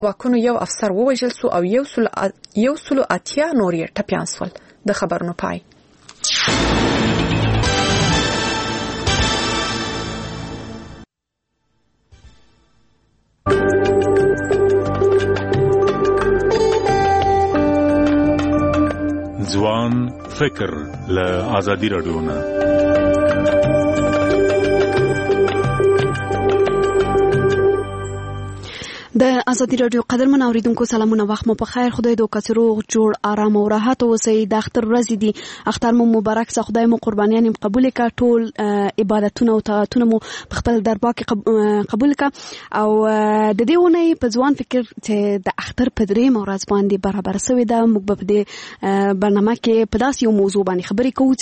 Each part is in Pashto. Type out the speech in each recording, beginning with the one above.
واکونو یو افسر ووژل شو او 180 نور یې ټپیان شول. د خبرونو پای. ځوان فکر له آزادي رادیو نه. د ازادي رادیو قدرمن اوریدونکو سلامونه، وخت مو په خیر. خدای دې وکړي روغ جوړ آرام او راحت اوسئ. د اختر ورځې دي، اختر مو مبارک شه. خدای مو قربانیان قبول کړه. ټول عبادتونه او طاعتونه مو په خپل دربار کې قبول کړه. او د دې ونې په ځوان فکر چې د اختر په درې ورځ باندې برابر شوی ده، موږ په دې برنامه کې په داسې یو موضوع باندې خبرې کوو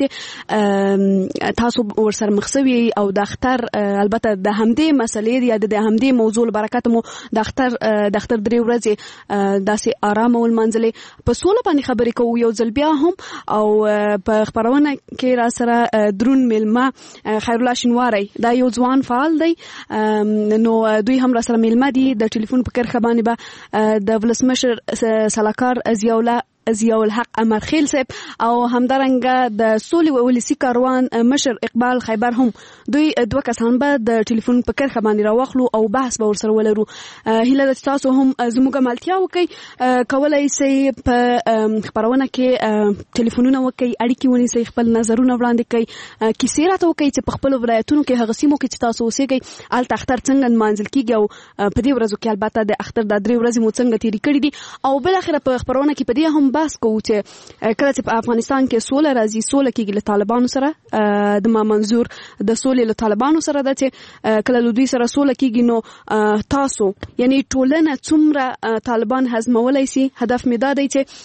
چې تاسو ورسره مخ شوي او د اختر البته د همدې مسلې یا د همدې موضوع برکت مو د اختر درې ورځې داسې آرام او منځلې په سوله باندې خبرې کوو یو ځل بیا هم. او په خبرونه کې را سره درون میلمه خیرالله شینواری، دا یو ځوان فعال دی. نو دوی هم را سره میلمه دي. د ټلیفون په کرښه باندې به د ولسمشر سلاکار ضیاء الحق امرخیل صاحب او همدارنګه د سولې او ولسی کاروان مشر اقبال خیبر هم دوی دوه کسان به د ټلیفون په کرښه باندې راوخلو او بحث به ورسره ولرو. هیله ده تاسو هم زموږه ملتیا وکړئ، کولای شئ په خبرونه کې ټلیفونونه وکړئ، اړیکې ونیسئ، خپل نظرونه وړاندې کړئ، کیسې راته وکړئ چې په خپل ولایتونو کې هغه سیمو کې چې تاسو اوسېږئ هلته اختر څنګه نمانځل کیږي او په دې ورځو کې البته د اختر د 3 ورځې مو څنګه تیرې کړې دي. او بل اخر په خبرونه کې په دې هم بحث کوو چې کله چې په افغانستان کې سوله راځي، سوله کېږي له طالبانو سره. د ما منظور د سولې له طالبانو سره ده چې کله له دوی سره سوله کېږي نو تاسو یعنی ټولنه څومره طالبان هضمولای شي. هدف مې دا دی چې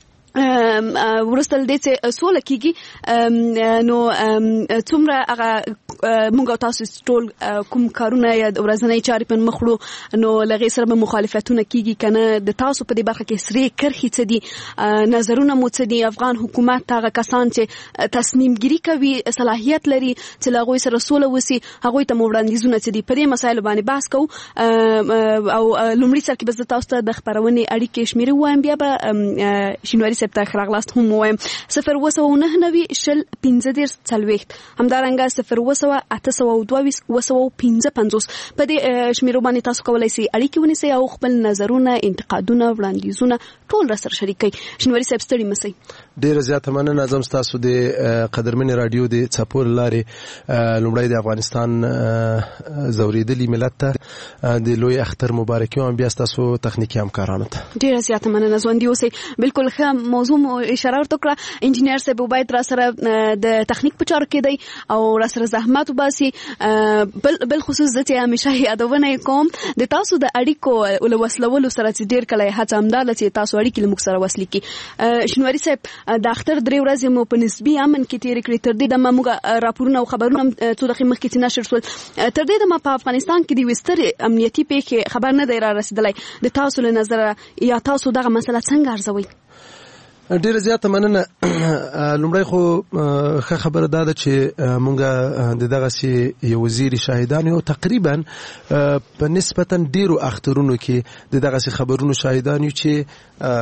ورستل دې چې سوله کېږي نو څومره هغه موږ تاسو ټول کوم کارونه یا ورځنی چارې په مخ وړو نو لغې سره به مخالفتونه کېږي کنه. د تاسو په دې برخه کې سرې کرښې څه دي، نظرونه مو څه دي؟ افغان حکومت هغه کسان چې تصمیم ګیری کوي صلاحیت لري چې له هغوی سره سوله وسي، هغوی ته مو وړاندیزونه څه دي؟ په دې مسایلو باندې بحث کوو. او لومړي سر کې به زه تاسو ته د خپرونې اړیکې شمیرې ووایم، بیا به شینواري صاحب ته راغلاست هم ووایم. 02990 شل 15 40 همدارنګه 02822 255. په دې شمیرو باندې تاسو کولای شئ اړیکې ونیسئ او خپل نظرونه، انتقادونه، وړاندیزونه ټول را سره شریک کړئ. شینواري صاحب ستړي مسئ. ډیره زیاته مننه. اعظم تاسو د قدرمن رادیو د چاپور لارې لومړی د افغانستان زوریدلی ملت ته د لوی اختر مبارکي او بیا تاسو تخنیکی همکارانو ته ډیره زیاته مننه. ژوندي اوسئ. بالکل ښه موضوع اشاره ورته کړه. انجینیر صاحب باید را سره د تخنیک په چارو کې دی او را سره زحمت وباسي. بل خصوص چې همیشه یادونه کوم د تاسو د اړیکو له وصلولو سره چې ډیر کله هڅه همداله چې تاسو اړیکې له موږ سره وصلې کړي. شینواري صاحب د اختر 3 ورځې مو په نسبي امن کې تیرې کړې. تر دې دمه موږ راپورونه او خبرونه څو دقیقې مخکې چې نشر شول. تر دې دمه په افغانستان کې د یوې سترې امنیتي پیښې خبر نه دی را رسېدلی. د تاسو له نظره یا تاسو دغه مسله څنګه ارزوئ؟ ډیره زیاته مننه. لومړی خو ښه خبره دا ده چې مونږ د دغه سي یو وزیر شاهدان یو تقریبا په نسبتا ډیرو اخترونو کې د دغه سي خبرونو شاهدان یو چې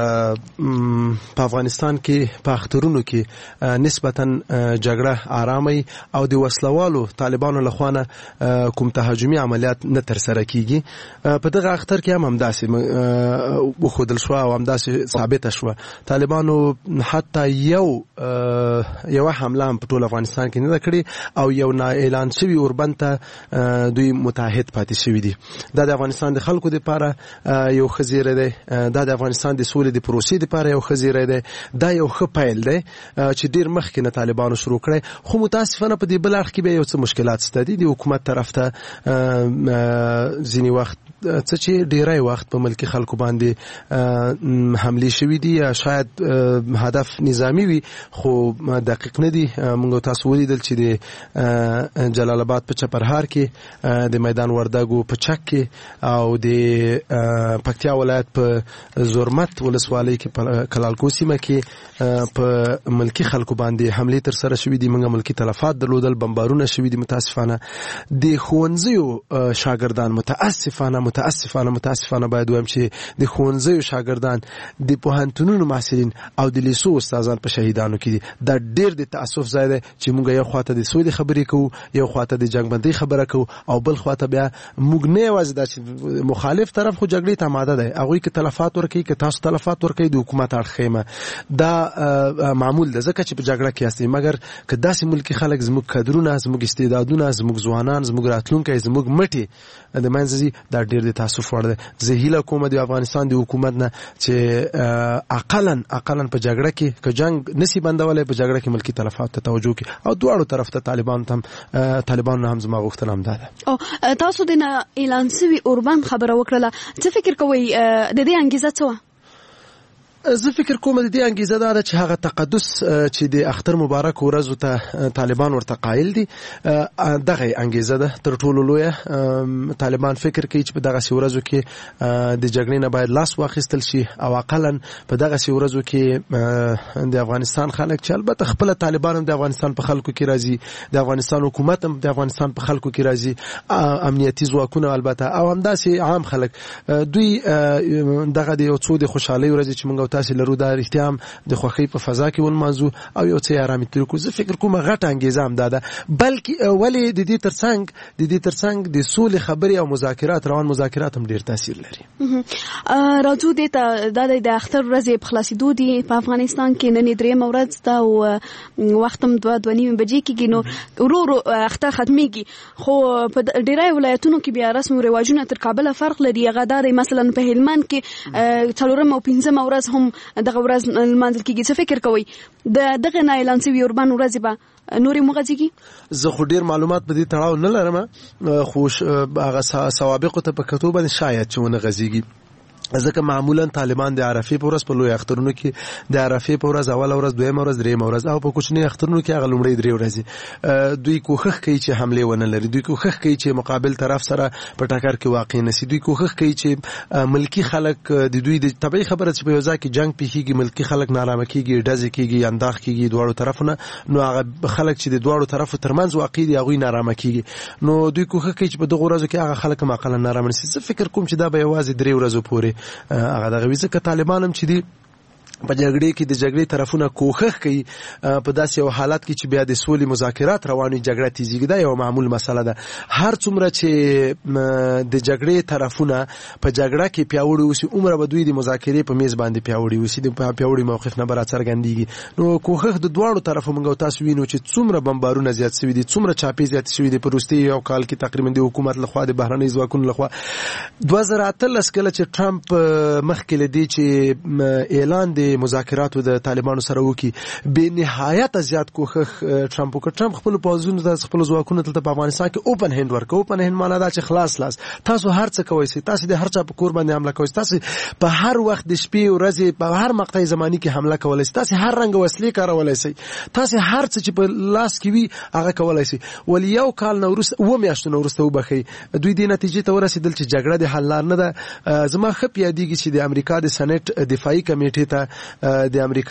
په افغانستان کې په اخترونو کې نسبتا جګړه آرامي او د وسلوالو طالبانو لخوانه کوم تهاجمي عملیات نه تر سره کیږي. په دغه اختر کې هم داسې وخدل شو او هم داسې ثابت شو طالبانو حتی یو حمله په ټول افغانستان کې نه کړی او یو نه اعلان شوی اوربند ته دوی متحد پاتې شوی دي. دا د افغانستان د خلکو لپاره یو خزیره ده، دا د افغانستان د سولې د پروسې لپاره یو خزیره ده، دا یو ښه پیل ده چې ډیر مخکې نه طالبانو شروع کړی. خو متاسفانه په دې بل اړخ کې به یو څه مشکلات شته دي. د حکومت طرف ته ځینې وخت څه چې ډیری وخت په ملکی خلکو باندې حمله شوې دي یا شاید هدف نظامی وي خو دقیق نه دي. موږ تاسو ولیدل چې د جلال آباد په چپرهار کې، د میدان وردګو په چک کې او د پکتیا ولایت په زورمت ولسوالۍ کې په کلالکو سیمه کې په ملکی خلکو باندې حمله تر سره شوې دي. موږ ملکی تلفات درلودل، بمبارونه شوې دي. متاسفانه د ښوونځیو شاګردان متاسفانه متاسفانه باید وایم چې د ښوونځیو شاګردان د پوهنتونونو محصلین او د لیسو استادان په شهیدانو کې دي. دا ډیر د تاسف ځای دی چې موږ یو خواته د سولې خبرې کوو، یو خواته د جنګ بندۍ خبره کوو، او بل خواته بیا موږ نه یوازې دا چې مخالف طرف خو جګړې ته آماده دی، هغوی که تلفات ورکوي که تاسو تلفات ورکوي د حکومت اړخیمه دا معمول ده ځکه چې په جګړه کې یاستئ. مګر که داسې ملکي خلک زموږ کدرونه، زموږ استعدادونه، زموږ ځوانان، زموږ راتلونکی، زموږ مټې د منځه ځي، دا ډېر د تاسف وړ دی. زه هیله کوم د افغانستان د حکومت نه چې اقلا په جګړه کې که جنګ نسی بندولی، په جګړه کې ملکي تلفات ته توجه وکړي او دواړو طرف ته طالبانو هم زما غوښتنه همدا ده. تاسو د اعلان سوي اوربند خبره وکړله، څه فکر کوئ د دې انګیزه څه وه؟ زه فکر کوم د دې انګیزه دا ده چې هغه تقدس چې د اختر مبارک ورځو ته طالبان ورته قایل دي، دغه انګیزه ده تر ټولو لویه. طالبان فکر کوي چې په دغه ورځو کې د جګړې نه باید لاس واخیستل شي او اقلا په دغه ورځو کې د افغانستان خلک چې البته خپل طالبان هم د افغانستان په خلکو کې راځي، د افغانستان حکومت هم د افغانستان په خلکو کې راځي، امنیتي ځواکونه البته او همداسې عام خلک، دوی دغه د یو څو د خوشحالۍ ورځې چې موږ تاسو لرو دا رښتیا هم د خوښۍ په فضا کې ولمانځو او یو څه آرامي تیر کړو. زه فکر کوم غټه انګیزه هم دا ده، بلکې ولې د دې ترڅنګ د سولې خبرې او مذاکرات، روان مذاکرات هم ډیر تاثیر لري. راځو دې ته د اختر ورځې په خلاصېدو دي په افغانستان کې، نن درېیمه ورځ ده او وخت هم 2:30 بجې کېږي، نو ورو اختر ختمېږي، خو په ډېری ولایتونو کې بیا رسم او رواجونه تر کابله فرق لري. هغه دا دی مثلا په هلمند کې 4 او 5 ورځ هم دغه ورځ لمانځل کېږي. څه فکر کوئ دغه نه اعلان شوي اوربند ورځې به نورې وغځېږي؟ زه خو ډېر معلومات په دې تړاو نه لرم، خو هغه سوابقو ته په کتو باندې شاید چې ونه غځېږي، ځکه معمولا طالبان د عرفې په ورځ په لوی اخترونو کې د عرفې په ورځ اوله ورځ، دویمه ورځ، درېیمه ورځ او په کوچني اخترونو کې هغه لومړۍ 3 ورځې دوی کوښښ کوي چې حمله ونه لري، دوی کوښښ کوي چې مقابل طرف سره په ټکر کې واقع نشي، دوی کوښښ کوي چې ملکی خلک د دوی د طبيعي خبره چې په یو ځای کې جنگ پیښیږي، ملکی خلک نارامه کیږي، ډزې کیږي، انداخ کیږي دواړو طرفونه، نو هغه خلک چې د دواړو طرفو ترمنځ واقع دي هغه نارامه کیږي، نو دوی کوښښ کوي چې په دغه ورځو کې هغه خلک معقولا نارامه نشي. زه فکر کوم چې دا به یوازې 3 ورځې پورې هغه دغه ویزه که طالبان هم چې دي په جګړې کې د جګړې طرفونه کوښښ کوي په داسې یو حالت کې چې بیا د سولې مذاکرات رواني، جګړه تیزیږي، دا یو معمول مسله ده. هر څومره چې د جګړې طرفونه په جګړه کې پیاوړي اوسي، عمره به دوی د مذاکرې په میز باندې پیاوړي اوسي، د پیاوړي موقف نه برا څرګندېږي. نو کوښښ د دواړو طرفو موږ تاسو وینو چې څومره بمبارونه زیات شوي دي، څومره چاپې زیات شوي دي په وروستي یو کال کې تقریبا د حکومت لخوا، د بهرنۍ ځواکونو لخوا. 2013 کله چې ټرمپ مخکې لدی چې اعلان د مذاکراتو د طالبانو سره وکي، به نهایت زیات کوښښ ټرمپ وکړ. ټرمپ خپل پوځونو د خپل ځواکونو ته په افغانستان کې اوپن هند ورکو. اوپن هند معنا دا چې خلاص لاس، تاسو هر څه کوئ، تاسو د هر چا په کور باندې حمله کوئ، تاسو په هر وخت د شپې او ورځې په هر مقطع زماني کې حمله کولای شئ، تاسو هر رنګ وسلې کارولای شئ، تاسو هر څه چې په لاس کې وي هغه کولای شئ. ول یو کال نو وروسته و میاشتو نو وروسته وبخي دوی د نتیجې ته ورسېدل چې جګړه د حل لار نه ده. زما خپ یادېږي چې د امریکا د سېنات دفاعي کمیټې ته د امریکا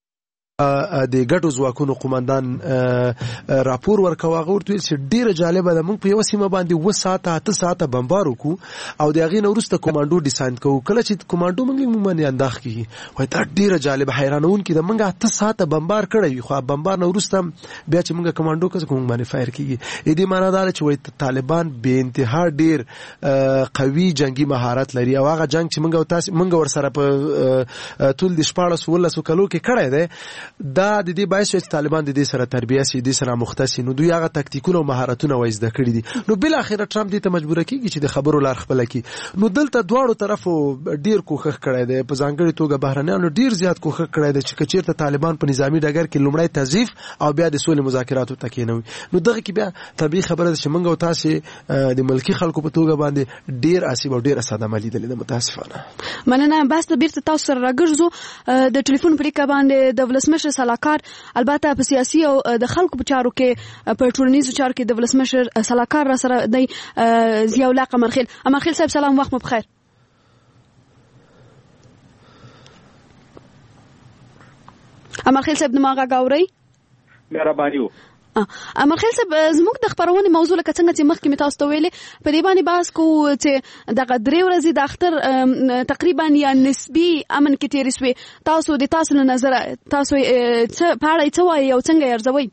د ګډو ځواکونو قومندان راپور ورکوه. هغه ورته ویل چې ډیره جالبه ده، موږ په یو سیمه باندې 2 ساعته 8 ساعته بمبار وکړو او د هغې نه وروسته کمانډو ډیساین کوو. کله چې کمانډو موږ باندې انداخ کېږي، وایي دا ډیره جالبه حیرانونکې ده، موږ 8 ساعته بمبار کړی وي، خو بمبار نه وروسته بیا چې موږ کمانډو کوو موږ باندې فایر کېږي. دې معنا دا ده چې وایي طالبان بې انتها ډیر قوي جنگي مهارت لري او هغه جنگ چې موږ ورسره په ټول د 14-16 کلو کې کړی دی، دا د دې باعث چې طالبان د دې سره تربیه سي، د سره مختص، نو دوی هغه تکتیکونه او مهارتونه وایي زده کړی دي. نو بل اخر ټرمپ دې ته مجبور کیږي چې د خبرو لار خپل کړي. نو دلته دواړو طرفو ډیر کوښښ کړی دی، په ځانګړي توګه بهرنیانو ډیر زیات کوښښ کړی دی چې کچیرته طالبان په نظامی ډګر کې لومړی تضعیف او بیا د سولې مذاکراتو ته کېنوي. نو دغه کې بیا طبيعي خبره ده چې موږ او تاسو د ملکی خلکو په توګه باندې ډیر اسیب او ډیر صدمه لیدلې ده. متاسفانه مننه. بس ته بیرته تاسو سره راګرځو د ټلیفون پریکا باندې د ولسمشر سلاکار، البته په سیاسي او د خلکو په چارو کې په ټولنیزو چارو کې د ولسمشر سلاکار را سره دی ضیاء الله قمرخیل. قمرخیل صاحب سلام، وخت مو بخیر. قمرخیل صاحب دماغه غاوري مهرباني امرخیل صاحب زموږ د خبرونې موضوع لکه څنګه چې مخکې مې تاسو ته ویلې په دې باندې بحث کوو چې دغه 3 ورځې د اختر تقریبا یا نسبي امن کې تېرې شوې. تاسو له نظره تاسو په اړه څه وایي او څنګه یې ارزوئ؟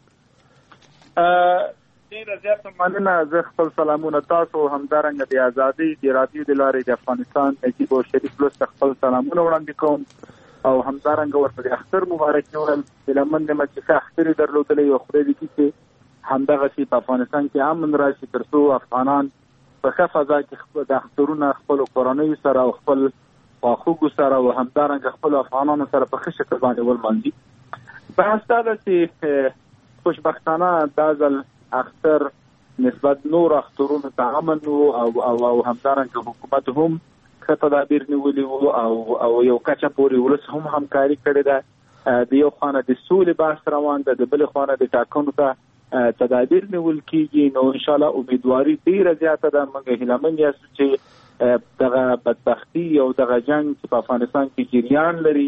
ډېره زیاته مننه. زه خپل سلامونه تاسو همدارنګه د ازادۍ د رادیو د لارې د افغانستان نجیب او شریف لوست خپل سلامونه وړاندې کوم او همدارنګه ورته د اختر مبارکي وایم. لمن د مچکه اختر درلودلې او خدای دې چې همدغه چې په افغانستان کې امن راشي ترڅو افغانان په ښه فضا کې د اخترونه خپل کورنۍ سره او خپل خواخوږو سره او همدارنګه خپل افغانانو سره په ښه شکل باندې ولمانځي. بحث دا ده چې خوشبختانه دا ځل اختر نسبت نور اخترونو ته امن او همدارنګه حکومت هم تدابیر نیولي وو او یو کچه پورې ولس هم همکاري کړې ده. د یو خانه د سولې بحث روان ده، د بل خانه د ټاکنو ته تدابیر نیول کیږي. نو ان شاء الله امیدواري ډیره زیاته ده. موږ هیلمن یاستو چې دغه بدبختی او دغه جنگ چې په افغانستان کې جریان لري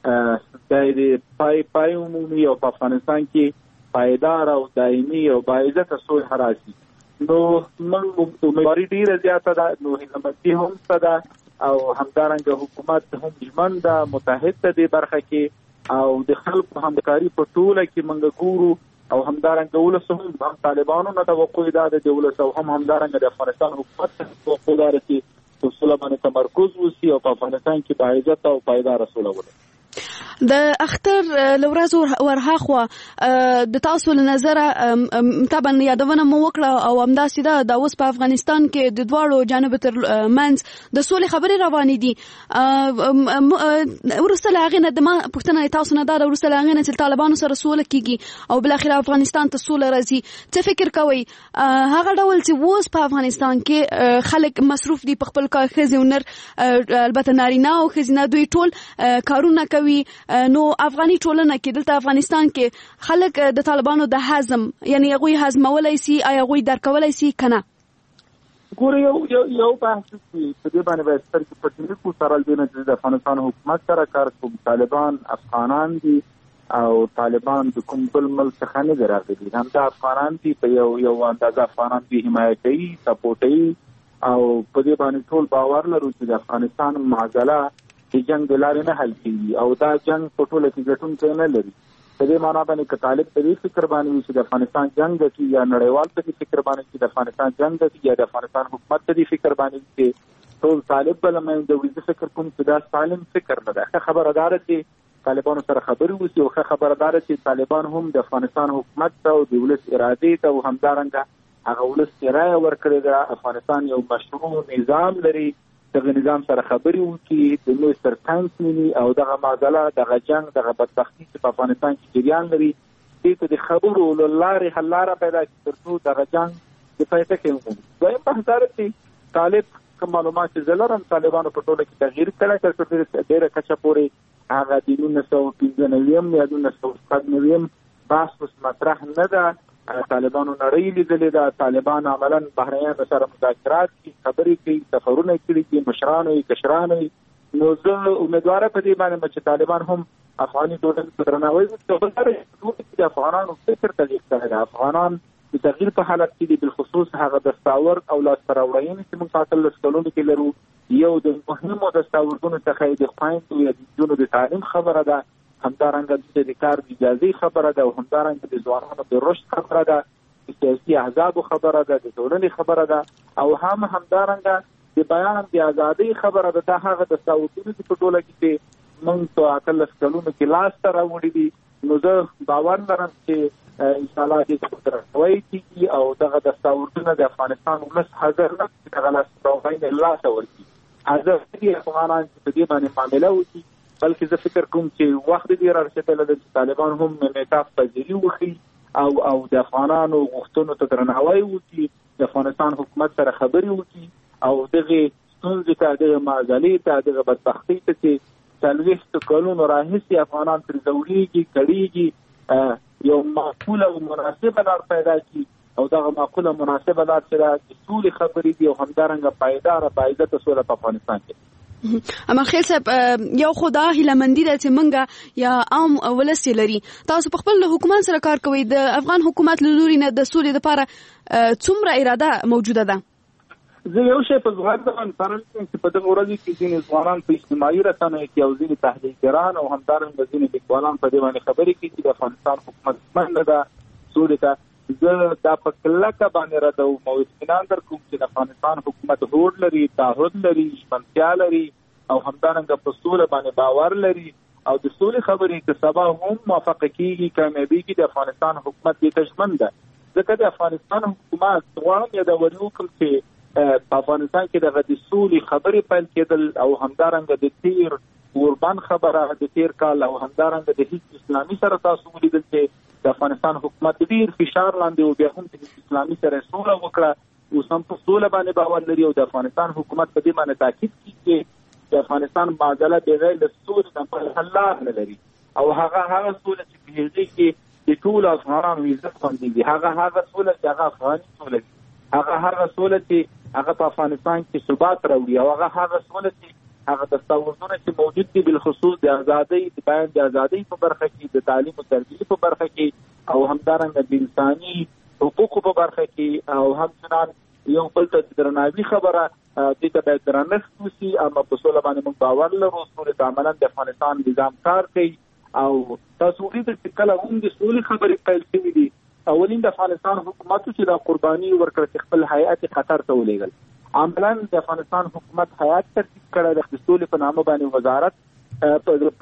د پای عمومي او په افغانستان کې پایدار او دایمي او باعزته صلح راشي. نو موږ امیدواري ډیره زیاته ده. نو هیلمنتي هم څه ده او همدارنګه حکومت هم ژمن ده متحد ده د برخه کې او د خلکو همکاري په ټوله کې منګ ګورو او همدارنګه ولس هم طالبانو نه توقع ده د ولس او همدارنګه د افغانستان حکومت توقع ده چې په صلح باندې تمرکز وشي او په افغانستان کې باعزته او پایدار صلح ولري. د اختر لورازو ورهاخوا د تاسو له نظره طبعا یادونه مو وکړه او همداسې ده د اوس په افغانستان کې د دواړو جانب تر منځ د سولې خبرې روانې دي. وروسته له هغې نه د ما پوښتنه تاسو نه دا ده وروسته له هغې نه چې طالبانو سره سوله کیږي او بالاخره افغانستان ته سوله راځي څه فکر کوئ هغه ډول چې اوس په افغانستان کې خلک مصروف دي په خپل کار ښځې او نر البته نارینه او ښځینه دوی ټول کارونه کوي نو افغاني ټولنه کې دلته افغانستان کې خلک د طالبانو د هضم یعنی هغوی هضمولای سي آیا هغوی درکولای سي کنه؟ ګوره یو بحث چې په دې باندې باید سترګې پټې نه کړو. سره له دې نه چې د افغانستان حکومت سره کار کوم طالبان افغانان دي او طالبان د کوم بل ملک څخه نه دي راغلي. همدا افغانان دي په یو اندازه افغانان دي حمایت کوي سپورټوي او په دې باندې ټول باور لرو چې د افغانستان معضله د جنگ د لارې نه حل کیږي او دا جنگ په ټوله کې ګټونکی نه لري. په دې معنا باندې که طالب په دې فکر باندې وي چې د افغانستان جنگ ګټي یا نړیوال په دې فکر باندې چې د افغانستان جنگ ګټي یا د افغانستان حکومت په دې فکر باندې چې ټول طالب بل مې د ویزه فکر کوم چې دا سالم فکر نه ده. ښه خبردار چې طالبانو سره خبرې وشي او ښه خبردار چې طالبان هم د افغانستان حکومت ته او د ولس ارادې ته او همدارنګه هغه ولس چې رایه ورکړې ده افغانستان یو مشروع نظام لري دغه نظام سره خبرې وکړي د نوې سرکنس مینی او دغه معضله دغه جنگ دغه بدبختی چې په افغانستان کې جریان لري دې ته د خبرو له لارې حل لاره پیدا کړي ترڅو دغه جنگ د فایده کې ومومي. دویم بحث دا چې طالب کوم معلومات چې زه لرم طالبانو په ټوله کې تغییر کړی تر څو ډېره کچه پورې هغه د 1995 یا 1999 بحث اوس مطرح نه ده. طالبانو نړۍ لیدلې ده. طالبان عملاً بهرنیانو سره مذاکرات کوي خبرې کوي سفرونه کړي دي مشرانو یې کشرانو یې. نو زه امیدواره په دې باندې چې طالبان هم افغاني ټولنې ته درناوی وکړي. د افغانانو فکر تغییر کړی ده. افغانان د تغییر په حالت کې دي بالخصوص هغه دستاورد او لاسته راوړنې چې موږ په 18 کلونو کې لرو. یو د مهمو دستاوردونو څخه د خویندو یا د نجونو د تعلیم خبره ده همدارنګه د کار د اجازې خبره ده او همدارنګه د ځوانانو د رشد خبره ده د سیاسي احزابو خبره ده د ټولنې خبره ده او همدارنګه د بیان د ازادۍ خبره ده. دا هغه دستاوردونه چې په ټوله کې موږ په 18 کلونو کې لاسته راوړي دي. نو زه باور لرم چې ان شاء الله دې درناوی کیږي او دغه دستاوردونه د افغانستان ولس حاضر نه چې دغه لاسته راوړنې لاسته ورکړي. حاضر دي افغانان چې په دې باندې معامله وکړي بلکې زه فکر کوم چې وخت دې رارسېدلی ده چې طالبان هم انعطاف پذیري وکړي او د افغانانو غوښتنو ته درناوی وکړي د افغانستان حکومت سره خبرې وکړي او دغه ستونزې ته دغه معضلې ته دغه بدبختۍ ته چې 40 کلونو راهیسې افغانان ترې ځورېږي کړېږي یو معقوله او مناسبه لار پیدا کړي او دغه معقوله مناسبه لار چې د سولې خبرې دي او همدارنګه پایداره باعزته سوله په افغانستان کې. امرخیل صاحب یو خدا هیلمندی ده چې منګه یا عام ولس لري تاسو په خپل حکومت سره کار کوئ د افغان حکومت له لوري نه د سولې لپاره څومره اراده موجوده ده؟ زه یو شی په ځواب باندې سره چې په دغه ورځ کې ځینې ځوانان په اجتماعي رسنیو کې او ځینې تحلیلګران او همدارنګه ځینې لیکوالان په دې باندې خبرې کوي چې د افغانستان حکومت مننه ده سولې ته. زه دا په کلکه باندې ردوم او اطمینان درکوم چې د افغانستان حکومت هوډ لري، تعهد لري، ژمنتیا لري او همدارنګه په سوله باندې باور لري او د سولې خبرې که سبا هم موافقه کیږي کامیابیږي د افغانستان حکومت دې ته ژمن ده. ځکه د افغانستان حکومت غواړم یادول وکړم چې په افغانستان کې د سولې خبرې پیل کېدل او همدارنګه د تیر اوربان خبره د تیر کال او همدارنګه د حزب اسلامي سره تاسو ولیدل چې د افغانستان حکومت ډیر فشار لاندې او بیا هم د اسلامي سره سوله وکړه او سم په سوله باندې باور لري او د افغانستان حکومت په دې باندې تاکید کوي چې د افغانستان معادله بغیر د سولې نه حل نه لري او هغه سوله چې په دې کې د ټول افغانانو عزت باندې دي، هغه سوله چې هغه افغاني سوله دي، هغه سوله چې هغه په افغانستان کې ثبات راوړي او هغه سوله چې هغه دستاوردونه چې موجود دي بالخصوص د ازادۍ د بیان د ازادۍ په برخه کې د تعلیم او تربیې په برخه کې او همدارنګه د انساني حقوقو په برخه کې او همچنان یو بل ته درناوي خبره دې ته باید درنښت وشي. اما په سوله باندې موږ باور لرو، سولې ته عملاً د افغانستان نظام کار کوي او تاسو ولیدل چې کله هم د سولې خبرې پیل شوې دي اولین د افغانستان حکومت چې د قرباني ورکړه خپل هیئت قطر ته ولېږل. عملاً د افغانستان حکومت هیئت ترتیب کړه د سولې په نامه باندې وزارت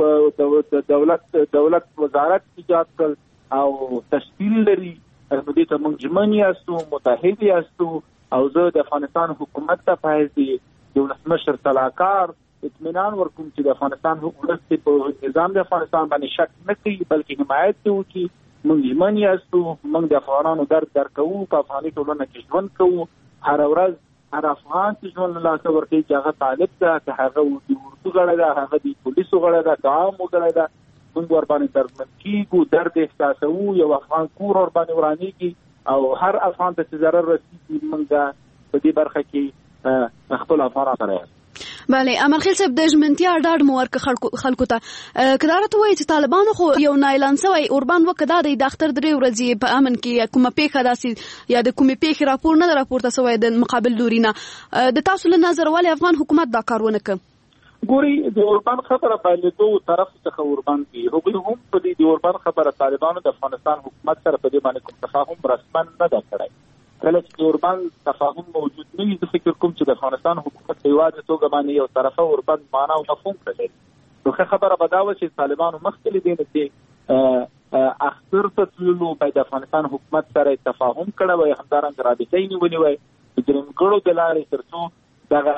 په دولت وزارت ایجاد کړ او تشکیل لري. دې ته موږ ژمن یاستو، متحد یاستو او زه د افغانستان حکومت ته په حیث د ولسمشر طلاقار اطمینان ورکوم چې د افغانستان حکومت په نظام د افغانستان باندې شک نه کوي بلکې حمایت کوي. موږ ژمن یاستو، موږ د افغانانو درد کوو، په افغاني ټولنه کې ژوند کوو، هر ورځ هر افغان چې ژوند له لاسه ورکوي چې هغه طالب ده، که هغه د اردو غړی ده، هغه د پولیسو غړی ده، که عام وګړی ده، موږ ورباندې دردمن کېږو، درد احساسوو، یو افغان کور ورباندې ورانېږي او هر افغان ته چې ضرر رسېږي موږ په دې برخه کې خپل افغانان سره یاست. بله امرخیل صاحب د ژمنتیا ډاډ مو ورکړه خلکو ته که دا راته وایي چې طالبانو خو یو نااعلان شوی اوربان وکړه دا د اختر 3 ورځې په امن کې کومه پیښه داسې یا د کومې پیښې راپور نه راپورته شوی د مقابل لوري نه د تاسو له نظر ولې افغان حکومت دا کار ونه کړ؟ ګوري د اوربان خبره په دوه طرف څخه اوربان کې هغوی هم په دې د اوربان خبره طالبانو د افغانستان حکومت سره په دې باندې کوم تفاهم رسما نه دا کړی. کله چې اوربان تفاهم موجود نه وي زه فکر کوم چې د افغانستان حکومت په یوازې توګه باندې یو طرفه اوربان معنا او مفهوم لري. نو خبره به دا وه چې طالبانو مخکې له دې نه چې اختر ته تللو باید د افغانستان حکومت سره تفاهم کړی وای، همدارنګه رابطه یې نیولې وای د درېمګړو د لارې تر څو دغه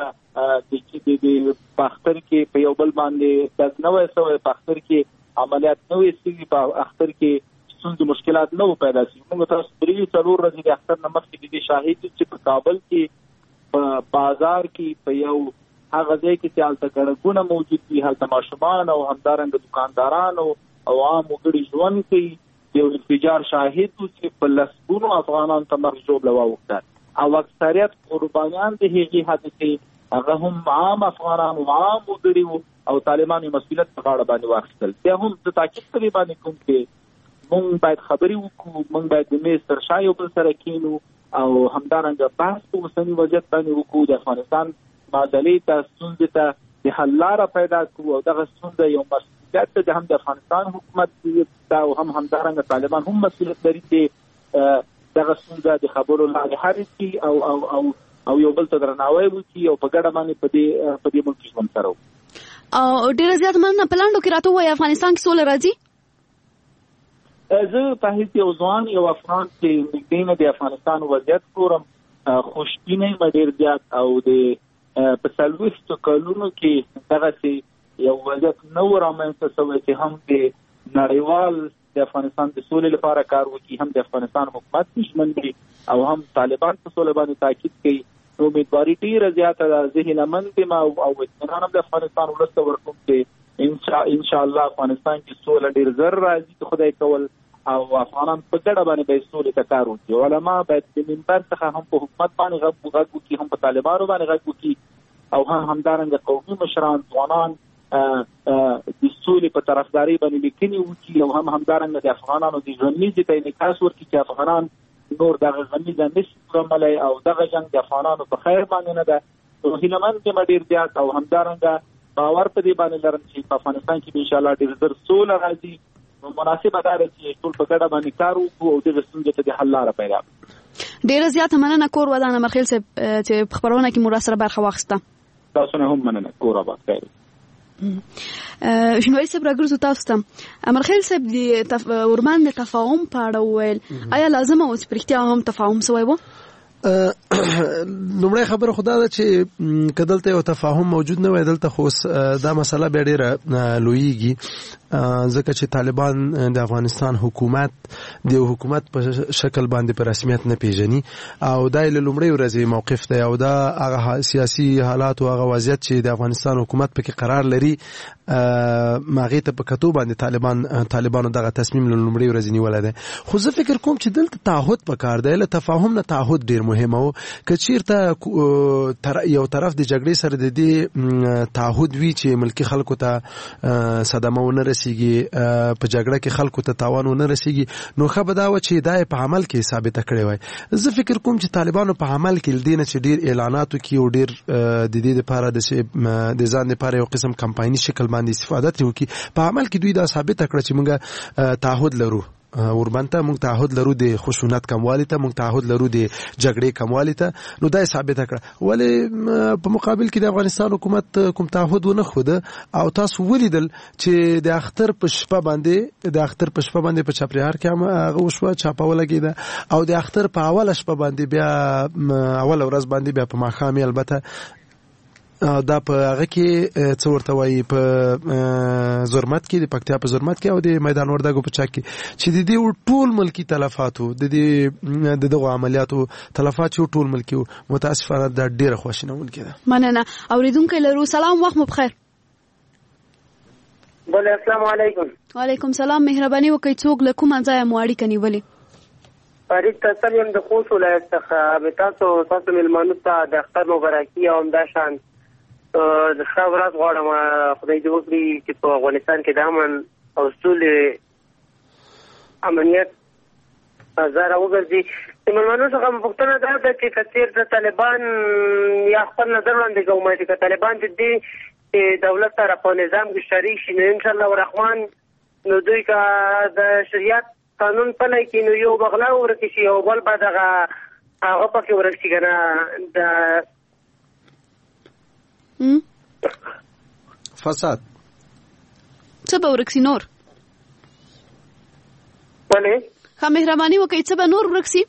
د اختر کې په یو بل باندې داس نه وای سوی، په اختر کې عملیات نه وای سوي، په اختر کې څنګه مشکلات نه پیدا شي. موږ تاسو پرې 4 ورځې د اختر نه مخکې د شاهد چې په کابل کې په بازار کې په یو هغه ځای کې چې هلته ګڼه موجود دي، هلته ماشومان او همدارنګه دکانداران او عام وګړي ژوند کوي، یو انفجار شاهد چې په لسګونو افغانان ته مرګ ژوبله واوښته او اکثریت قربانیان د هغې حادثې هغه هم عام افغانان او عام وګړي او طالبانو مسؤلیت په غاړه باندې واخیستل. بیا هم زه تاکید پرې باندې کوم چې موږ باید خبرې وکړو، موږ باید د میز تر شا یو بل سره کینو او همدارنګه بحث په اوسني وضعیت باندې وکړو، د افغانستان معادلې ته ستونزې ته د حل لاره پیدا کړو او دغه ستونزه یو مسؤلیت ده هم د افغانستان حکومت ته او همدارنګه طالبان هم مسؤلیت لري چې دغه ستونزه د خبرو لارې حل کړي او یو بل ته درناوی وکړي او په ګډه باندې په دې ملک ژوند سره وکړي. او ډېره زیاته مننه. په لاندو کې راته ووایي افغانستان کې سوله راځي؟ زه په هیڅ یو ځوان یو افغان چې نږدې نه د افغانستان وضعیت ګورم خوشبینه یم ډېر زیات او د په 40 کلونو کې دغسې یو وضعیت نه و رامنځته شوی چې هم د نړیوال د افغانستان د سولې لپاره کار وکړي، هم د افغانستان حکومت ژمن دي او هم طالبان په سولې باندې تاکید کوي. امیدواري ډېره زیاته ده. زه هیلهمند یم او اطمینان هم د افغانستان ولس ته ورکوم چې انشاءالله افغانستان کې سوله ډېر زر راځي که خدای کول او افغانان په ګډه باندې باید سولې ته کار وکړي. علما باید د منبر څخه هم په حکومت باندې غږ وکړي، هم په طالبانو باندې غږ وکړي او همدارنګه قومي مشران ځوانان د سولې په طرفداري باندې لیکنې وکړي او همدارنګه د افغانانو د ژوندنیزې ته انعکاس ورکړي چې افغانان نور دغه غمیزه نشي زغملی او دغه جنګ د افغانانو په خیر باندې نه ده. هیلهمند یم ډېر زیات او همدارنګه باور په دې باندې لرم چې په افغانستان کې به انشاءالله ډېر ژر سوله راځي. مناسبه دا ده چې ټول په ګډه باندې کار وکړو او دغه ستونزې ته د حل لاره پیدا کړو. ډېره زیاته مننه کور ودان امرخیل صاحب چې په خپرونه کې مو راسره برخه واخیسته. تاسو نه هم مننه کور آباد خیر. شنوایی صاحب راګرځو تاسو ته امرخیل صاحب د ورمان د تفاهم په اړه وویل آیا لازمه و چې په رښتیا هم تفاهم سوی و؟ لومړی خبره خو دا ده چې که دلته یو تفاهم موجود نه وای دلته خو دا مسله بیا ډېره لویږي ځکه چې طالبان د افغانستان حکومت د حکومت په شکل باندې په رسمیت نه پیژني او دا له لومړۍ ورځې موقف دی او دا هغه سیاسي حالات او هغه وضعیت چې د افغانستان حکومت پکې قرار لري ماغې ته په کتو باندې طالبانو دغه تصمیم له لومړۍ ورځې نیولی دی. خو زه فکر کوم چې دلته تعهد پکار دی. له تفاهم نه تعهد ډېر مهمه و. که چیرته یو طرف د جګړې سره د دې تعهد وي چې ملکي خلکو ته صدمه ونه رسیږي په جګړه کې خلکو ته تاوان ونه رسیږي نو ښه به دا وه چې دا یې په عمل کې ثابته کړې وای. زه فکر کوم چې طالبانو په عمل کې له دې نه چې ډېر اعلانات وکړي او ډېر د دې دپاره د ځان دپاره یو قسم کمپایني شکل باندې استفاده ترې وکړي په عمل کې دوی دا ثابته کړه چې موږ تعهد لرو وربند ته، موږ تعهد لرو د خشونت کموالي ته، موږ تعهد لرو د جګړې کموالي ته. نو دا یې ثابته کړه. ولې په مقابل کې د افغانستان حکومت کوم تعهد ونه ښوده او تاسو ولیدل چې د اختر په شپه باندې په چاپریار کې هم هغه وشوه چاپه ولګېده او د اختر په اوله شپه باندې بیا اوله ورځ باندې بیا په ماښام یې البته دا په هغه کې څه ورته وایي په زرمت کې د پکتیا په زرمت کې او د میدان وردګو په چک کې چې د دې ټول ملکي تلفاتو د دغو عملیاتو تلفات چې ټول ملکي وو. متاسفانه دا ډېره خواشینونکې ده. مننه. اورېدونکی لرو. سلام، وخت مو بخیر. بله السلام علیکم. وعلیکم سلام. مهرباني وکړئ څوک له کومه ځایه مو اړیکه نیولې؟ فرید تصل یم د خوست ولایت څخه. تاسو مېلمانو ته د اختر مبارکي او همداشان د ښه ورځ غواړم. خدای دې وکړي چې په افغانستان کې د امن او سولې امنیت ځای راوګرځي. د مېلمنو څخه مې پوښتنه دا ده چې که چېرته طالبان یا خپل نظر وړاندې کوم چې که طالبان د دې دولت سره په نظام کې شریک شي نو انشاءالله الرحمن نو دوی که د شریعت قانون پلی کړي نو یو بغلا ورکې شي او بل به دغه هغه پکې ورک شي که نه د فساد څه به ورک سي نور؟ ولې ښه مهرباني وکړئ څه به نور ورک سي؟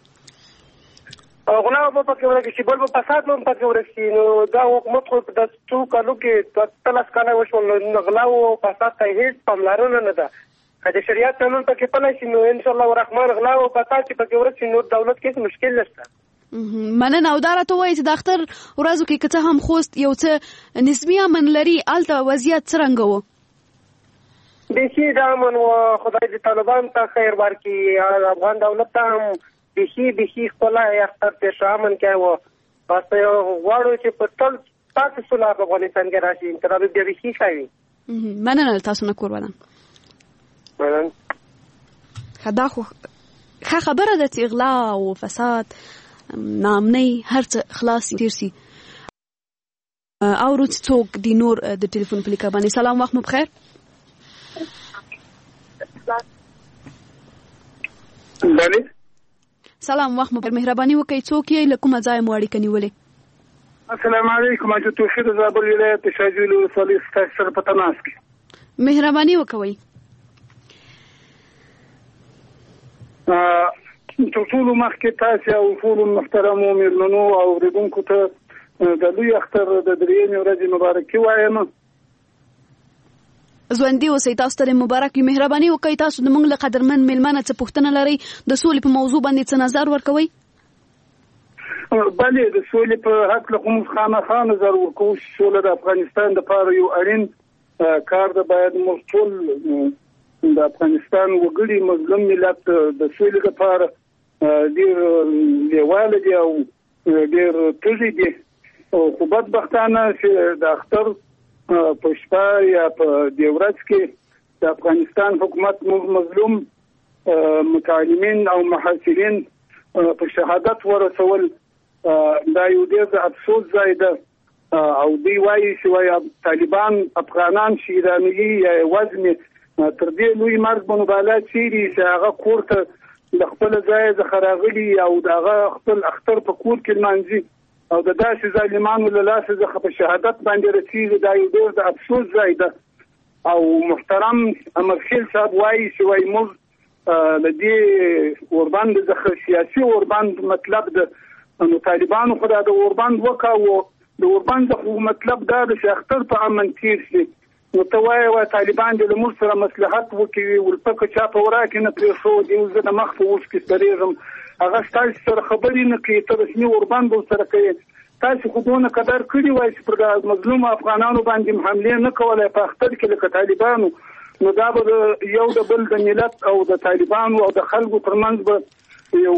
غلا به پکې ورک شي بل به فساد به هم پکې ورک شي. نو دا حکومت خو د څو کالو کې 13 کاله وشول نو غلا او فساد ته هېڅ پاملرنه نه ده. که د شریعت قانون پکې پلی شي نو انشاءالله الرحمن غلا او فساد چې پکې ورک شي نور دولت کې مشکل نشته. مننه. او دا راته وایي چې د اختر ورځو کې که څه هم خوست یو څه نسبي امن لري هلته وضعیت څرنګه و؟ بیخي د امن و. خدای دې طالبان ته خیر ورکړي. افغان دولت ته هم بیخي ښکلی اختر تېر شو امن کې و. بس غواړو چې په ټول پاتې سوله په افغانستان کې راشي انقلاب بیا بیخي ښه وي. مننه له تاسو نه کور ودان. مننه. دا خو ښه خبره ده چې غلا او فساد نامنۍ هر څه خلاص تیر سي. اورو څوک دی نور د ټلیفون په لیکه باندې. سلام، وخت مو بخیر. بله سلام، وخت مو بخیر. مهرباني وکړئ څوک یې له کومه ځایه مو اړیکه نیولې؟ السلام علیکم. اجو توحید زابل ولایت شاجویل ولسوالۍ سره په تماس کې. مهرباني وکوئ. ټول مخکې تاسو او ټول محترمو مېلمنو او اوریدونکو ته د لوی اختر د درېیمې ورځې مبارکي وایم. ژوندي اوسئ. تاسو ته مبارک وي. مهرباني وکړئ تاسو د موږ له قدرمن مېلمانه څه پوښتنه لرئ د سولې په موضوع باندې څه نظر ورکوئ؟ بلې د سولې په هکله خو موږ خامخا نظر ورکوو چې سوله د افغانستان دپاره یو اړین کار ده. باید موږ ټول د افغانستان وګړي مظلوم ملت د سولې لپاره ډېر لیواله دي او ډېر تږي دي خو بدبختانه چې د اختر په شپه یا په دې ورځ کې د افغانستان حکومت مظلوم متعلمین او محصلین په شهادت ورسول دا یو ډېر افسوس ځای ده او دوی وایي چې طالبان افغانان شیراني یا وزن تر دې لوی مرګ باندې چیري چې هغه کور ته د خپل ځای څخه راغلي او دغه خپل اختر په کور کې لمانځي او د داسې ظالمانو له لاسه څخه په شهادت باندې رسېږي دا یو ډېر د افسوس ځای ده او محترم امرخیل صاحب وایي چې وایي موږ له دې اوربند څخه سیاسي اوربند مطلب د نو طالبانو خو دا د اوربند وکاوه د اوربند مطلب دا د اختر په امن تیر شي نو ته وایي طالبان د موږ سره مصلحت وکړي ولپکه چا په وراکې نه پرېښود یو زه د مخ په اوښ کې سترېږم هغه ستاسو سره خبرې نه کوي ته رسمي اوربند سره کوي تاسو خو دونه قدر کړي وای چې پر مظلوم افغانانو باندې حمله نه کولای په اختر کې لکه طالبانو نو دا به یو د بل د ملت او د طالبانو او د خلکو ترمنځ به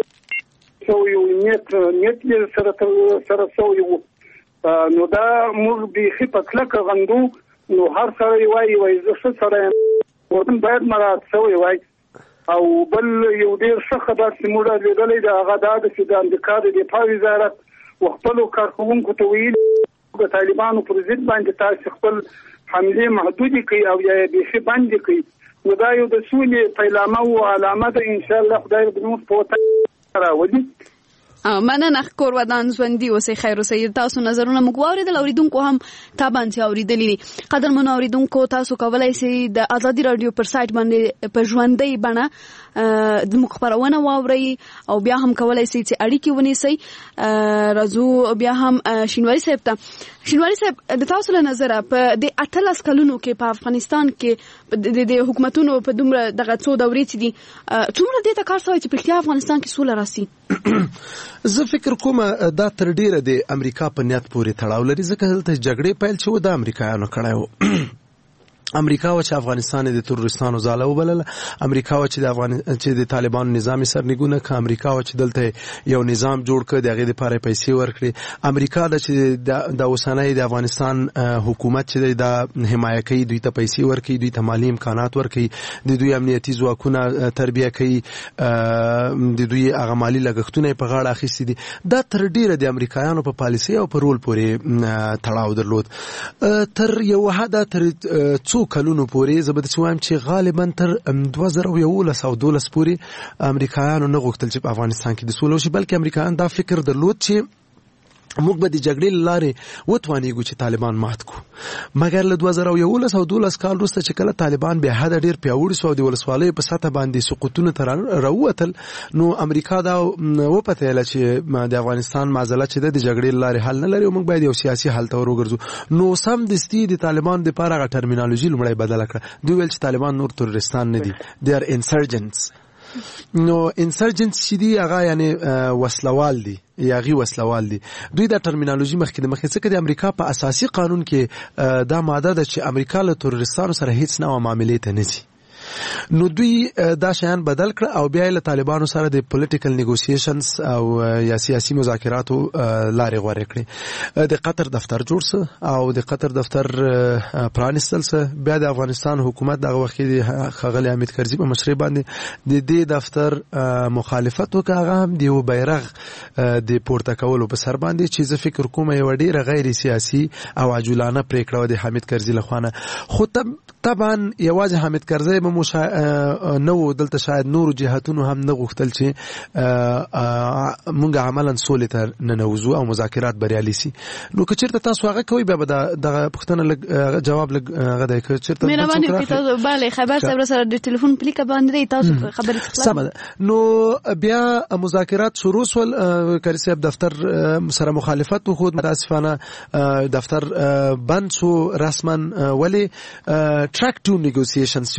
یو نیت سره سوی نو دا موږ بیخي په کلکه غندو نو هر سره وایي زه ښه سره یم باید مراعات سوی وای او بل یو ډېر ښه خبر چې موږ لیدلی د هغه دا ده چې د امریکا د دفاع وزارت خپلو کارکوونکو ته ویلي د طالبانو پر ضد باندې تاسو خپل حملې محدودې کړئ او یا یې بیخي بندې کړئ نو دا یو د سولې پیلامه او علامه ده انشاءالله خدای به زموږ په وطن راولي مننه کور ودان ژوندي اوسئ خیر اوسئ تاسو نظرونه موږ واوریدل اوریدونکو هم تابان چې اوریدلی دي قدرمنو اوریدونکو تاسو کولای شئ د ازادي رادیو پر سایت باندې په ژوندۍ بڼه د موږ خبرونه واورئ او بیا هم کولای شئ چې اړیکې ونیسئ راځو بیا هم شینواري صاحب د تاسو له نظره په د 18 کلونو کې په افغانستان کې د حکومتونو په دومره دغه څو دورې چې دي څومره دې ته کار شوی چې په اختیار افغانستان کې سوله راسي زه فکر کوم دا تر ډیره د امریکا په نیت پورې تړاو لري ځکه دلته جګړې پیل شو د امریکایانو کړای وو امریکا و چې افغانستان د تروریستانو ځاله وبلله امریکا و چې د طالبانو نظامي سرنګونه ک امریکا و چې دلته یو نظام جوړ کړ دغه لپاره پیسې ورکړي امریکا د چې د اوسنۍ د افغانستان حکومت چې د حمایت کوي دوی ته پیسې ورکړي دوی ته مالی امکانات ورکړي د دوی امنیتي ځواکونه تربیه کوي د دوی هغه مالی لګښتونه په غاړه اخیستي دي دا تر ډیره د امریکایانو په پالیسي او په رول پورې تړاو درلود تر یو حد تر څو کلونو پورې زبد چې وایم چې غالبا تر 2011 او 12 پورې امریکایانو نه غوښتل چې په افغانستان کې د سولې وشي بلکې امریکایان دا فکر درلود چې موږ به د جګړې لارې وتوانیږو چې طالبان مات کو مګر له 2011 او 12 کال وروسته چې کله طالبان به حد ډیر پیاوړي شو د ولسوالۍ په سطح باندې سقوطونه تر راوتل نو امریکا دا وپتهله چې د افغانستان معضله چې د جګړې لارې حل نه لري موږ باید یو سیاسي حل ته ورګرځو نو سم دستي د طالبان د لپاره غا ټرمینالوژي لمړی بدل کړه دوی ویل چې طالبان نور تروریستان نه دي they are insurgents نو انسرجنټس چې دی هغه یعنی وسلوال دي یاغي وسلوال دي دوی دا ټرمینالوژي مخکې څخه د امریکا په اساسي قانون کې دا ماده ده چې امریکا له تروریستانو سره هیڅ نه معاملې ته نشي نو دوی دا شیان بدل کړ او بیا له طالبانو سره د پولیټیکل نیګوسییشنز او یا سیاسي مذاکراتو لارې غوړې کړې د قطر دفتر جوړ سه او د قطر دفتر پرانستل سه بیا د افغانستان حکومت دغه وخت د خغل حمید کرزي په مشرۍ باندې د دې دفتر مخالفت وکړه هم دی بیرغ د پورته کولو په سر باندې چې زه فکر کوم یو ډیره غیر سیاسي او عجولانه پریکړه د حمید کرزي لخوانه خو طبعا یوازې حمید کرزي نو دلته شاید نور جهاتونو هم نه غوښتل چې مونږ عملاً سولې ته ننوځو او مذاکرات بریالي سي نو که چېرته تاسو هغه کوئ بیا به دغه پوښتنه جواب غدای که چېرته مهرباني وکړئ تاسو بله خبر صاحب سره د ټلیفون پلیکه باندې تاسو خبرې تخلاص نو بیا مذاکرات شروع شول کاری صاحب دفتر سره مخالفت وخود متاسفانه دفتر بند شو رسما ولی ټریک ټو نیګوسییشنز ورته وایي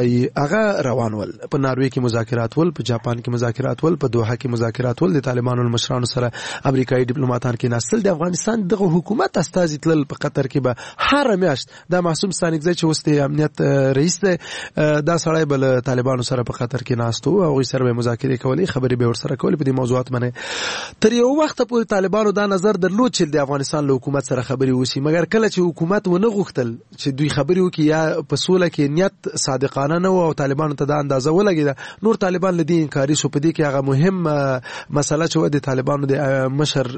چې هغه روان ول په ناروې کې مذاکرات ول، په جاپان کې مذاکرات ول، په دوحه کې مذاکرات ول، د طالبانو مشرانو سره امریکایي ډیپلوماټان کې ناستل. د افغانستان دغه حکومت استازي تلل په قطر کې به هر میاشت دا معصوم ستانکزی چې اوس د امنیت رئیس دی دا سړی بل طالبانو سره په قطر کې ناستو او هغوی سره به مذاکرې کولې، خبرې به ورسره کولې په دې موضوعات باندې. تر یو وخته پورې طالبانو دا نظر درلود چې د افغانستان له حکومت سره خبرې وشي، مګر کله چې حکومت ونه غوښتل چې دوی خبرې وکړي یا په سوله کې نیت صادقانه نه و او طالبانو ته دا اندازه ولګېده، نور طالبان له دې انکاري شو. په دې کې هغه مهم مسله چې و د طالبانو د مشر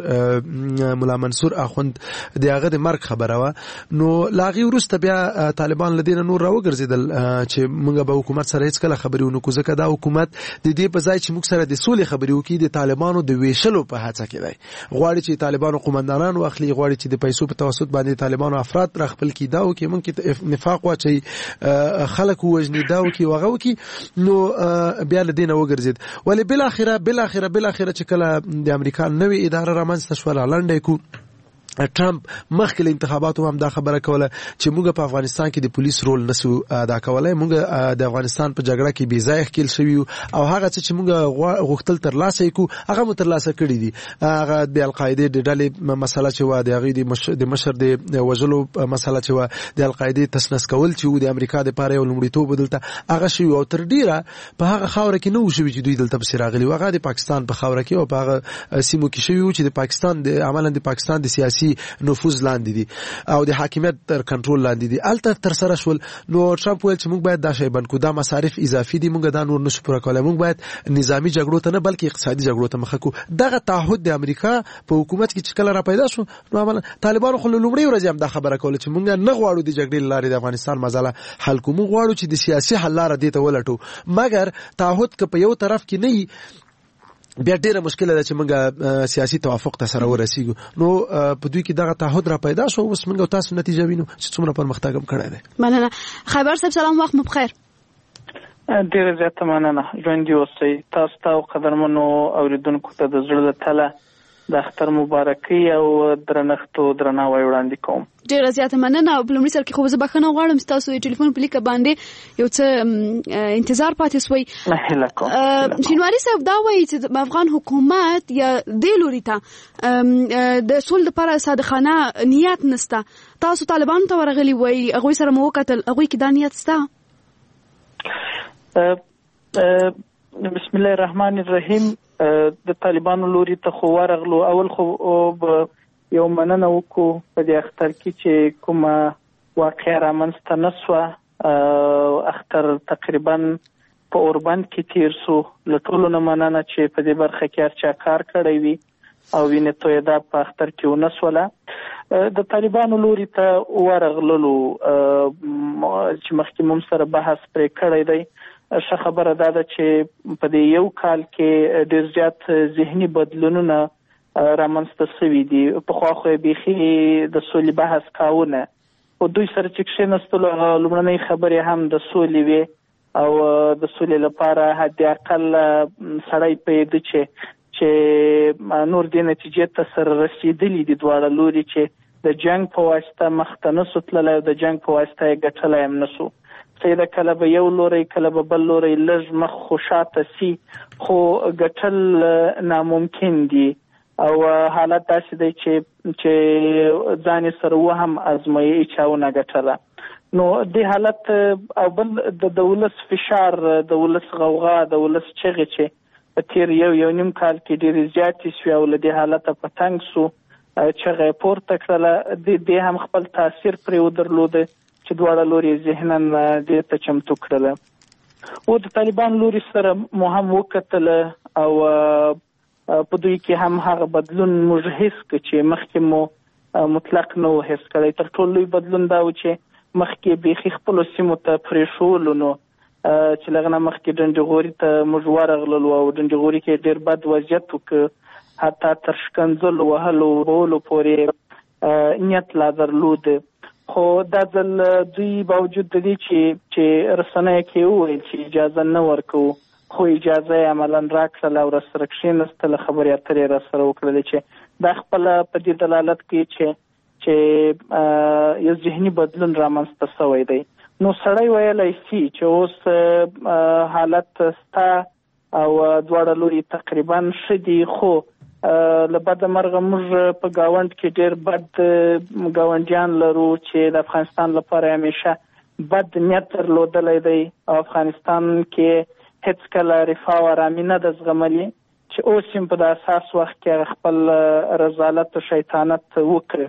ملا منصور اخوند د هغه د مرګ خبره وه، نو له هغې وروسته بیا طالبان له دې نه نور راوګرځېدل چې موږ به حکومت سره هېڅکله خبرې ونه کړو، ځکه دا حکومت د دې په ځای چې موږ سره د سولې خبرې وکړي د طالبانو د ویشلو په هڅه کې دی. غواړي چې طالبانو قومندانان واخلي، غواړي چې د پیسو په توسط باندې طالبانو افراد را خپل کړي، دا وکړي، ممکن نفاق واچوي، خلک ووژني، دا وکړي او هغه وکړي. نو بیا له دې نه وګرځېد. ولې بالاخره چې کله د امریکا نوې اداره رامنځته شوله لنډه کو ټرمپ مخکې له انتخاباتو هم دا خبره کوله چې موږ په افغانستان کې د پولیس رول نسو ادا کولی، موږ د افغانستان په جګړه کې بې ځایه ښکېل شوي یو او هغه څه چې موږ غوښتل ترلاسه یې کړو هغه مو ترلاسه کړي دي. هغه د القاعدې د ډلې مسله چې وه، د هغې د مشر د وژلو مسله چې وه، د القاعدې تسنس کول چې و د امریکا دپاره یو لومړیتوب دلته هغه شوي او تر ډېره په هغه خاوره کې نه و شوي چې دوی دلته پسې راغلي وو، هغه د پاکستان په خاوره کې او په هغه سیمو کې شوي وو چې د پاکستان عملا د پاکستان د سیاسي نفوذ لاندې دي او د حاکمیت تر کنټرول لاندې دي. الته تر سره شول. نو ټرمپ ویل چې موږ باید دا شی بند کړو، دا مصارف اضافي دي، موږ دا نور نشو پوره کولی، موږ باید نظامی جګړو ته نه بلکې اقتصادي جګړو ته مخه کړو. دغه تعهد د امریکا په حکومت کې چې کله را پیدا شو، نو عملا طالبانو خو له لومړۍ ورځې هم دا خبره کوله چې موږ نه غواړو د جګړې له لارې د افغانستان مسله حل کړو، موږ غواړو چې د سیاسي حل لاره دې ته ولټو. مګر تعهد که په یو طرف کې نه بیا ډیره مشکله ده چې موږ سیاسي توافق ته سره ورسیږو. نو په دوی کې دغه تعهد را پیدا شو، اوس موږ تاسو نتیجه وینو چې څومره پرمختګ هم کړی دی. مننه. خیبر صاحب سلام، وخت مو بخیر. ډیره زیاته مننه. ژوندي اوسئ. تاسو ته او قدرمنو اوریدونکو ته د زړه له تله د اختر مبارکي او درنښت او درناوی وړاندې کوم. ډیره زیاته مننه. او په لومړي سر کې خو زه بخښنه غواړم چې تاسو د ټلیفون په لیکه باندې یو څه انتظار پاتې سوی. شینواري صاحب دا وایي چې افغان حکومت یا دې لوري ته د سول لپاره صادقانه نیت نسته. تاسو طالبانو ته ورغلي وایي، هغوی سره مو وکتل، هغوی کې دا نیت سته؟ بسم الله الرحمن الرحیم. د طالبانو لوري ته خو ورغلو. اول خو یو مننه وکړو په دې اختر کې چې کومه واقعه رامنځته نه سوه. اختر تقریبا په اوربند کې تیر سو. له ټولو نه مننه چې په دې برخه کې هر چا کار کړی وي او وینې تویېدا په اختر کې ونه سوله. د طالبانو لوري ته ورغللو چې مخکې مو سره بحث پرې کړی دی. ښه خبره دا ده چې په دې یو کال کې ډېر زیات ذهني بدلونونه رامنځته سوي دي. پخوا خو یې بیخي د سولې بحث کاونه، خو دوی سره چې کښېنستلو هغه لومړنۍ خبرې هم د سولې وې او د سولې لپاره حد اقل سړی پوهېده چې نور دې نتیجې ته سره رسېدلي دي دواړه لوري چې د جنګ په واسطه مخته نه سو تللی او د جنګ په واسطه یې ګټلی هم نه سو. سیده کله به یو لوری کله به بل لوری لږ مخ خو شاته سي، خو ګټل ناممکن دي او حالت داسې دی چې ځان یې سره وهم ازمایي هیچا ونه ګټله. نو دې حالت او بل د ولس فشار، د ولس غوغا، د ولس چغې چې په تیر یو نیم کال کې ډېرې زیاتې سوې او له دې حالته په تنګ سو، چغه یې پورته کړله. دې هم خپل تاثیر پرې ودرلوده چې دواړه لوري ذهنن دې ته چمتو کړله. او د طالبان لوري سره مو هم وکتله او په دوی کې هم هغه بدلون موږ حس کړ چې مخکې مو مطلق نه و حس کړی. تر ټولو لوی بدلون دا و چې مخکې بیخي خپلو سیمو ته پرېښولو، نو چې له هغه نه مخکې ډنډغوري ته موږ ورغللو او ډنډغوري کې ډېر بد وضعیت وکړ، حتی تر شکنځلو وهلو ورولو پورې نیت لا درلود. خو دا ځل دوی باوجود د دې چې رسنیو کې وویل چې اجازه نه ورکوو، خو اجازه یې عملا راکړله او راسره کښېنستله، خبرې اترې راسره وکړلې چې دا خپله په دې دلالت کوي چې یو ذهني بدلون رامنځته سوی دی. نو سړی ویلی شي چې اوس حالت ستا او دواړه لوري تقریبا ښه دي، خو له بده مرغه موږ په ګاونډ کې ډېر بد ګاونډیان لرو چې د افغانستان لپاره همیشه بد نیت درلودلی دی او افغانستان کې هیڅ کله رفاه او ارامي نه ده زغملې چې اوس هم په د اساس وخت کې خپل رذالت او شیطانت وکړي.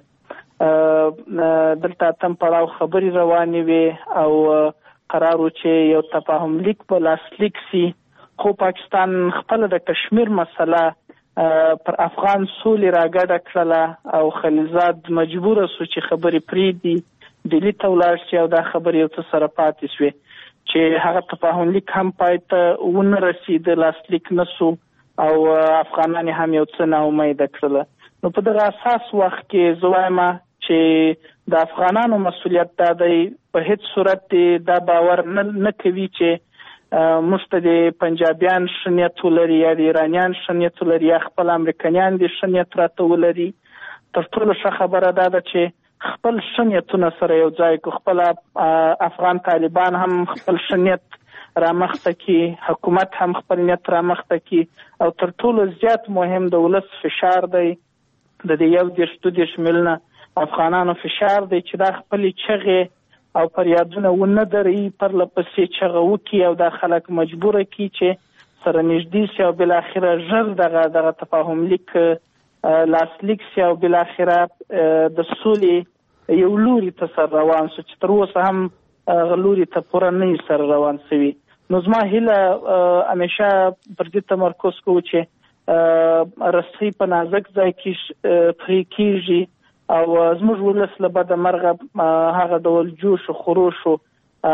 دلته اتم پړاو خبرې روانې وي او قرار و چې یو تفاهم لیک په لاسلیک سي، خو پاکستان خپل د کشمیر مسله پر افغان سولې راګډه کړله او خلیلزاد مجبوره سو چې خبرې پرېږدي، ډیلي ته ولاړ شي او دا خبرې یو څه سره پاتې شوې چې هغه تفاهم لیک هم پای ته ونه رسید، لاسلیک نه سو او افغانان هم یو څه ناامیده کړله. نو په دغه اساس وخت کې زه وایم چې د افغانانو مسؤلیت دا دی په هیڅ صورت دا باور نه کوي چې موږ ته د پنجابیان ښه نیت ولري یا د ایرانیان ښه نیت ولري یا خپل امریکایان د ښه نیت راته ولري. تر ټولو ښه خبره دا ده چې خپل ښه نیتونه سره یو ځای کو، خپل افغان طالبان هم خپل ښه نیت رامخته کی، حکومت هم خپل نیت رامخته کی او تر ټولو زیات مهم د ولس فشار دی، د 1.2 میلیونه افغانانو فشار دی چې دا خپلې چغې او فریادونه ونه دري پر لپسې چغه وکړي او دا خلک مجبوره کی چې سره نږدې شي او بالاخره ژر دغه تفاهم لیک لاسلیک شي او بالاخره د سولې یو لوري ته سر روان شو چې تر اوسه هم لوري ته پوره نه سر روان شوي. نو زما هیله همیشه پر دې تمرکز کوو چې رسۍ په نازک ځای کې پرې کېږي او زموږ ولس له بده مرغه هغه ډول جوش و خروش و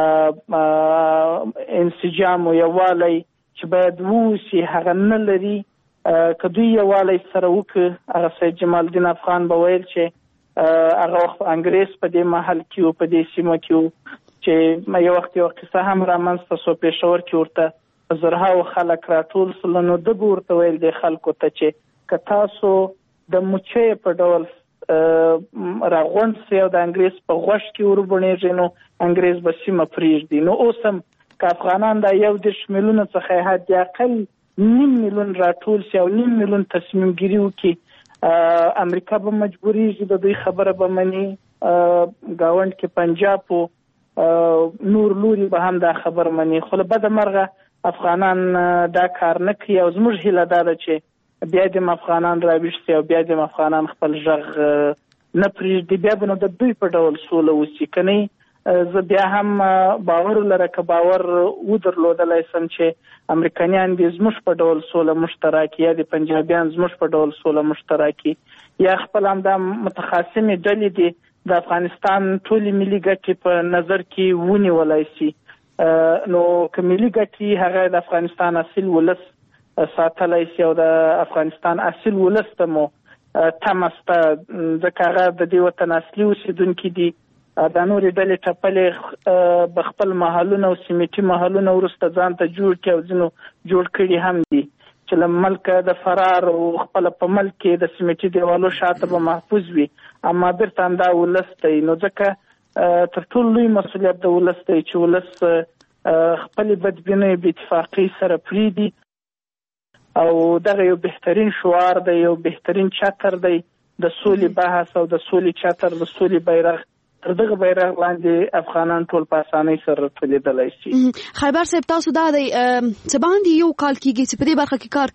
انسجام و یووالی چې باید ووسي هغه نه لري. که دوی یووالی سره وکړي، هغه سید جمال الدین افغان به ویل چې هغه وخت انګریز په دې محل کې و، په دې سیمه کې و چې یو وخت یو قصه هم رامنځته سو پېښور کې ورته زرهاو خلک راټول سول. نو ده به ورته ویل دې خلکو ته چې که تاسو د مچۍ په ډول راغونډ سئ او د انګریز په غوږ کې وربڼېږئ نو انګریز به سیمه پرېږدي. نو اوس هم که افغانان دا 1.2 میلیونه څخه حد اقل 9 میلیون راټول سي او 9 میلیون تصمیم ګیري وکړي، امریکا به مجبوریږي د دوی خبره به مني، ګاونډ کې پنجاب او نور لوري به هم دا خبر مني، خو له بده مرغه افغانان دا کار نه کوي او زموږ هیله دا ده چې بیا د افغانان راویښ سي او بیا د افغانان خپل غږ نه پرېږدي، بیا به نو د دوی په ډول سوله وسي. که نه زه بیا هم باور لره که باور ودرلودلی سم چې امریکایان دې زموږ په ډول سوله مشترکي یا د پنجابیان زموږ په ډول سوله مشترکي یا خپل هم دا متخاصمې ډلې دي د افغانستان ټولې ملي ګټې په نظر کې ونیولی سي. نو که ملي ګټې هغه د افغانستان اصیل ولس ساتلی سي او د افغانستان اصیل ولس ته مو تمه سته، ځکه هغه د دې وطن اصلي اوسېدونکي دي. دا نورې ډلې ټپلې به خپل محلونه او سیمټي محلونه وروسته ځان ته جوړ کړي او ځینو جوړ کړي هم دي چې له ملکه د فرار او خپل په ملک کې د سیمټي دیوالو شاته به محفوظ وي، اما بیرته همدا ولس دی. نو ځکه تر ټولو لوی مسؤلیت د ولس دی چې ولس خپلې بدبینۍ بې اتفاقۍ سره پرېږدي او دغه یو بهترین شعار دی، یو بهترین چتر دی د سولې بحث او د سولې چتر، د سولې بیرغ. تر دغه بیرغ لاندې افغانان ټول په اسانۍ سره راټولېدلی شي. خیبر صاحب تاسو دا دی څه باندې یو کال کېږي چې په دې برخه کې کار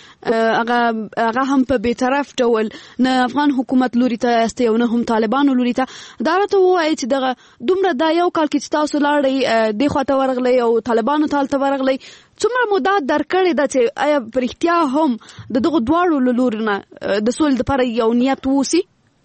کوئ، هغه هم په بېطرف ډول نه افغان حکومت لوري ته یاستئ او نه هم طالبانو لوري ته. دا راته ووایئ چې دغه دومره دا یو کال کې چې تاسو لاړئ دې خواته ورغلئ او طالبانو ته هلته ورغلئ، څومره موده درکړې ده چې آیا په رښتیا هم د دغو دواړو له لوري نه د سولې دپاره یو نیت ووسي؟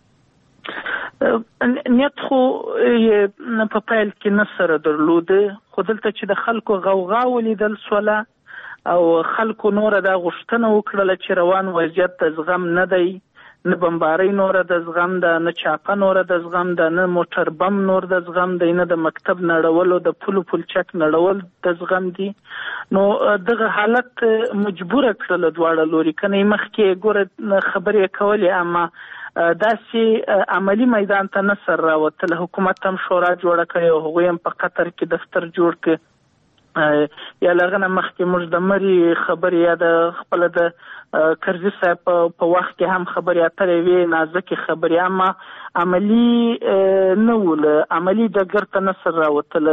نیت خو په پیل کې نه سره درلوده، خو دلته چې د خلکو غوغا ولیدل سوله او خلکو نوره دا غوښتنه وکړله چې روان وضعیت د زغم نه دی، نه بمبارۍ نوره د زغم ده، نه چاقه نوره د زغم ده، نه موټر بم نور د زغم دی، نه د مکتب نړولو د پولو پلچک نړول د زغم دي. نو دغه حالت مجبوره کړله دواړه لوري. کنه مخکې ګوره خبرې کولې، اما داسې عملی میدان ته نه سر راوتل. حکومت هم شورا جوړه کړې او هغوی هم په قطر کې دفتر جوړ کړ. یا لغنه مخکې موږ د مري خبرې یا د خپل د کرزي صاحب په وخت کې هم خبرې اترې وې، نازکې خبرې، اما عملی نه ول، عملی ډګر ته نه سر راوتل،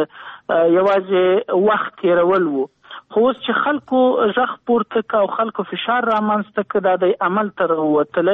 یوازې وخت تېرول وو. خو اوس چې خلکو غږ پورته که او خلکو فشار رامنځته که دا د عمل ته راووتله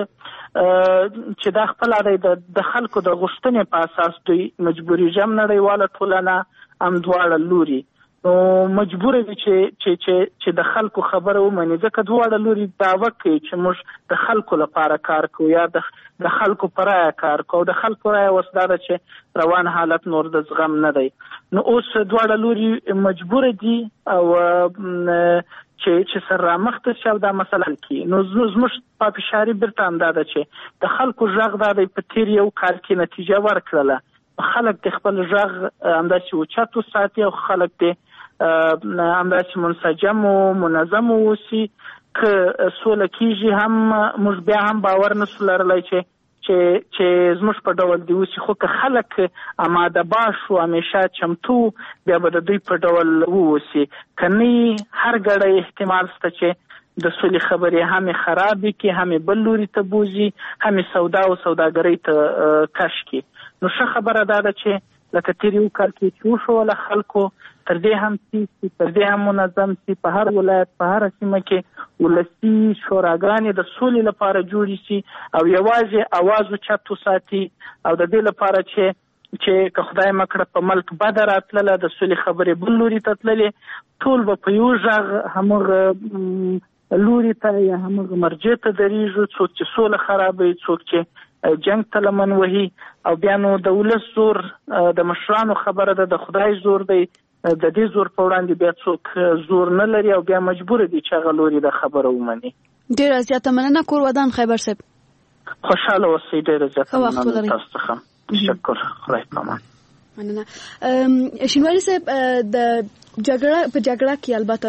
چې دا خپله دی د خلکو د غوښتنې په اساس دوی مجبورېږي، هم نړیواله ټولنه هم دواړه لوري نو مجبوره دي چې د خلکو خبره ومني، ځکه دواړه لوري دعوه کوي چې موږ د خلکو لپاره کار کوو یا د خلکو په رایه کار کوو. د خلکو رایه اوس دا ده چې روان حالت نور د زغم نه دی. نو اوس دواړه لوري مجبوره دي او چې سر رامخته شي او دا مسله کې. نو زموږ په فشاري بیرته هم دا ده چې د خلکو غږ دا دی په تیر یو کال کې نتیجه ورکړله. خلک د خپل غږ همداسې اوچت وساتي او خلک د همداسې منسجم و منظم اوسي. که سوله کېږي هم موږ بیا هم باور نسو لرلی چې زموږ په ډول دی اوسي، خو که خلک آماده باش و همیشه چمتو بیا به د دوی په ډول واوسي. که نه هر ګړی احتمال شته چې د سولې خبرې همې خرابې کړي، همې بل لوري ته بوځي، همې سودا او سوداګرۍ ته کش کړي. نو ښه خبره دا ده چې لکه تیر یو کال کې چې وشوله خلکو تر دې هم سي، تر دې هم منظم سي، په هر ولایت په هر سیمه کې ولسي شوراګانې د سولې لپاره جوړې سي او یوازې اواز اوچت وساتي او د دې لپاره چې که خدای مکړه په ملک بده راتلله د سولې خبرې بل لوري ته تللې، ټول به په یو غږ همغه لوري ته یا همغه مرجع ته درېږو، څوک چې سوله خرابوي، څوک چې جنگ ته لمن وهي. او بیا نو د ولس زور د مشرانو خبره ده، د خدای زور دی، د دې زور په وړاندې بیا څوک زور نه لري او بیا مجبور دي چې هغه لوري د خبره ومني. ډېره زیاته مننه کور ودان خیبر صاحب. خوشحاله اوسئ. ډېره زیاته مننه تاسو څخه. تشکر. خدای پامان. مننه. شینواري صاحب د جګړه کې البته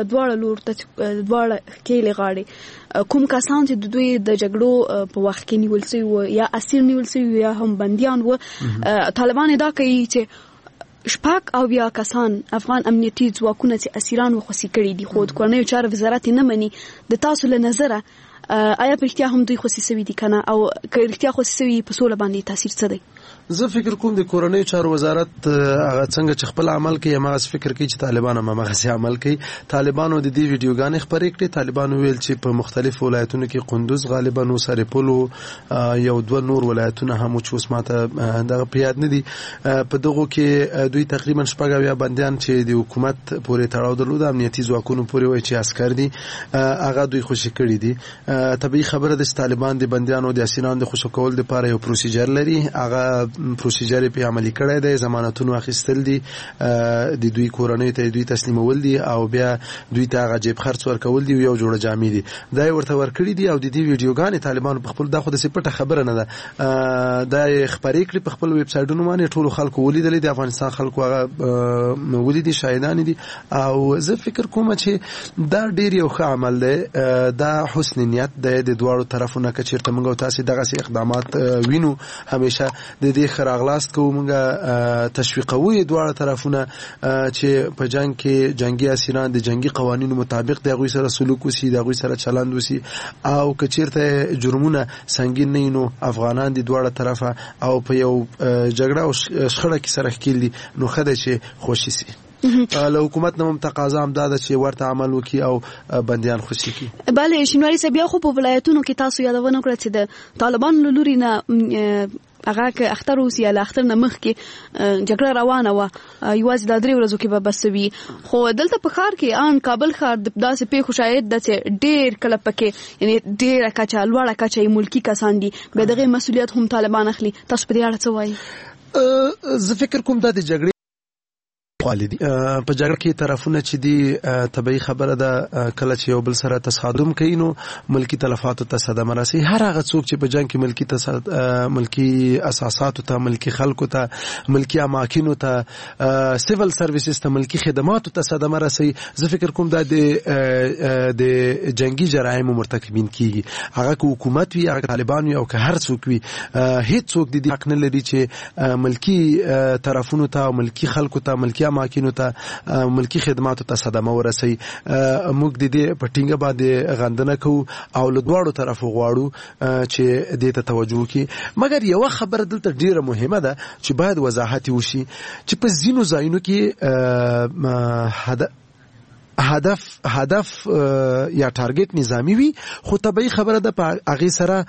دواړه کېلې غاړې کوم کسان چې د دوی د جګړو په وخت کې نیول شوي وو یا اسیر نیول شوي یا هم بندیان وو، طالبان ادعا کوي چې 6 کسان افغان امنیتي ځواکونه چې اسیران وخوسي کړي دي، خو د کورنیو چارو وزارت نه مني. د تاسو له نظره آیا په رښتیا هم دوی خوسي شوي دي کنه، او که رښتیا خوسي شوي په سوله باندې تاثیر څه دی؟ زه فکر کوم د کورنیو چارو وزارت هغه څنګه چې خپل عمل کوي هغه فکر کوي چې طالبان هم هغه عمل کوي. طالبانو د دې ویډیوګانې خپرې کړې. طالبانو ویل چې په مختلفو ولایتونو کې قندوز غالبا نو سرپل یو دوه نور ولایتونه هم چې اوس ماته دغه په یاد نه دي، په دغه کې دوی تقریبا 6 بندیان چې د حکومت پورې تړاو درلود، امنیتي ځواکونو پورې وایي چې عسكر دي، هغه دوی خوشي کړي دي. طبيعي خبره ده چې طالبان د بندیانو د اسیرانو د خوشو کول لپاره یو پروسیجر لري، هغه پروسیجر په عملي کړی دی، ضمانتونه اخیستل دي، د دوی کورنۍ ته دوی تسلیمول دي او بیا دوی ته هغه جیب خرڅ ورکول دي، یو جوړه جامې دي دا ورته ورکړي دي. او د دې ویډیوګانې طالبان په خپل دغه د سپټه خبره نه ده، دا خبرې کړې په خپل ویب سایټونو باندې، ټول خلکو ولیدل، د افغانستان خلکو هغه ولیدي، شاهدان دي. او زه فکر کوم چې دا ډیر یو ښه عمل دی، دا حسن نیت دی د دواړو طرفونو. که چیرته موږ تاسو دغه اقدامات وینو، همیشه د دې خراغلاست کوو، موږ تشویقوو دواړه طرفونه چې په جنگ کې جنگي اسیران د جنگي قوانینو مطابق د هغوی سره سلوک وسی، د هغوی سره چلند وسی، او که چیرته جرمونه سنگین نه نو افغانان د دواړه طرفه او په یو جګړه او شخړه کې سره ښکیل دي، نو خدای چې خوشي سي. له حکومت نه تقاضا هم دا ده چې ورته عمل وکړي او بندیان خوشي کړي. بله شینواري صاحب، بیا خو په ولایتونو کې تاسو یادونه کړه چې د طالبان له لوري نه هغه که اختر اوسي یا اختر نه مخکې جګړه روانه وه، یوازې دا 3 ورځو کې به بس وي. خو دلته په ښار کې ان کابل ښار داسې پیښو شاید ده چې ډېر کله پکې یعنی ډېره کچه لوړه کچه یې ملکي کسان دي، بیا دغه مسؤلیت هم طالبان اخلي. تاسو په دې اړه څه وایي؟ زه فکر کوم دا د جګړې خالي دي په جګړه کې طرفونه چې دي طبيعي خبره ده کله چې یو بل سره تصادم کوي نو ملکی تلفات ته صدمه راسي. هر هغه څوک چې په جنگ کې ملکی اساسات ته ملکی خلکو ته ملکی اماکن ته سیول سرویسز ته ملکی خدمات ته صدمه راسي. زه فکر کوم دا د جنگي جرایم مرتکبین کیږي هغه حکومت وي هغه طالبان وي او که هر څوک وي هیڅ څوک د دې حق نه لري چې ملکی طرفونو ته ملکی خلکو ته ملکی اماکن ته ملکی خدماتو ته صدمه ورسي. موږ د دې په ټینګه باندې غندنه کوو او له دواړو طرفو غواړو چې دې ته توجه وکړي. مګر یو خبره دلته ډیره مهمه ده چې باید وضاحت وشي چې په ځینو ځایونو کې هدف یا ټارګټ نظامی وي خو طبيعي خبره ده په هغه سره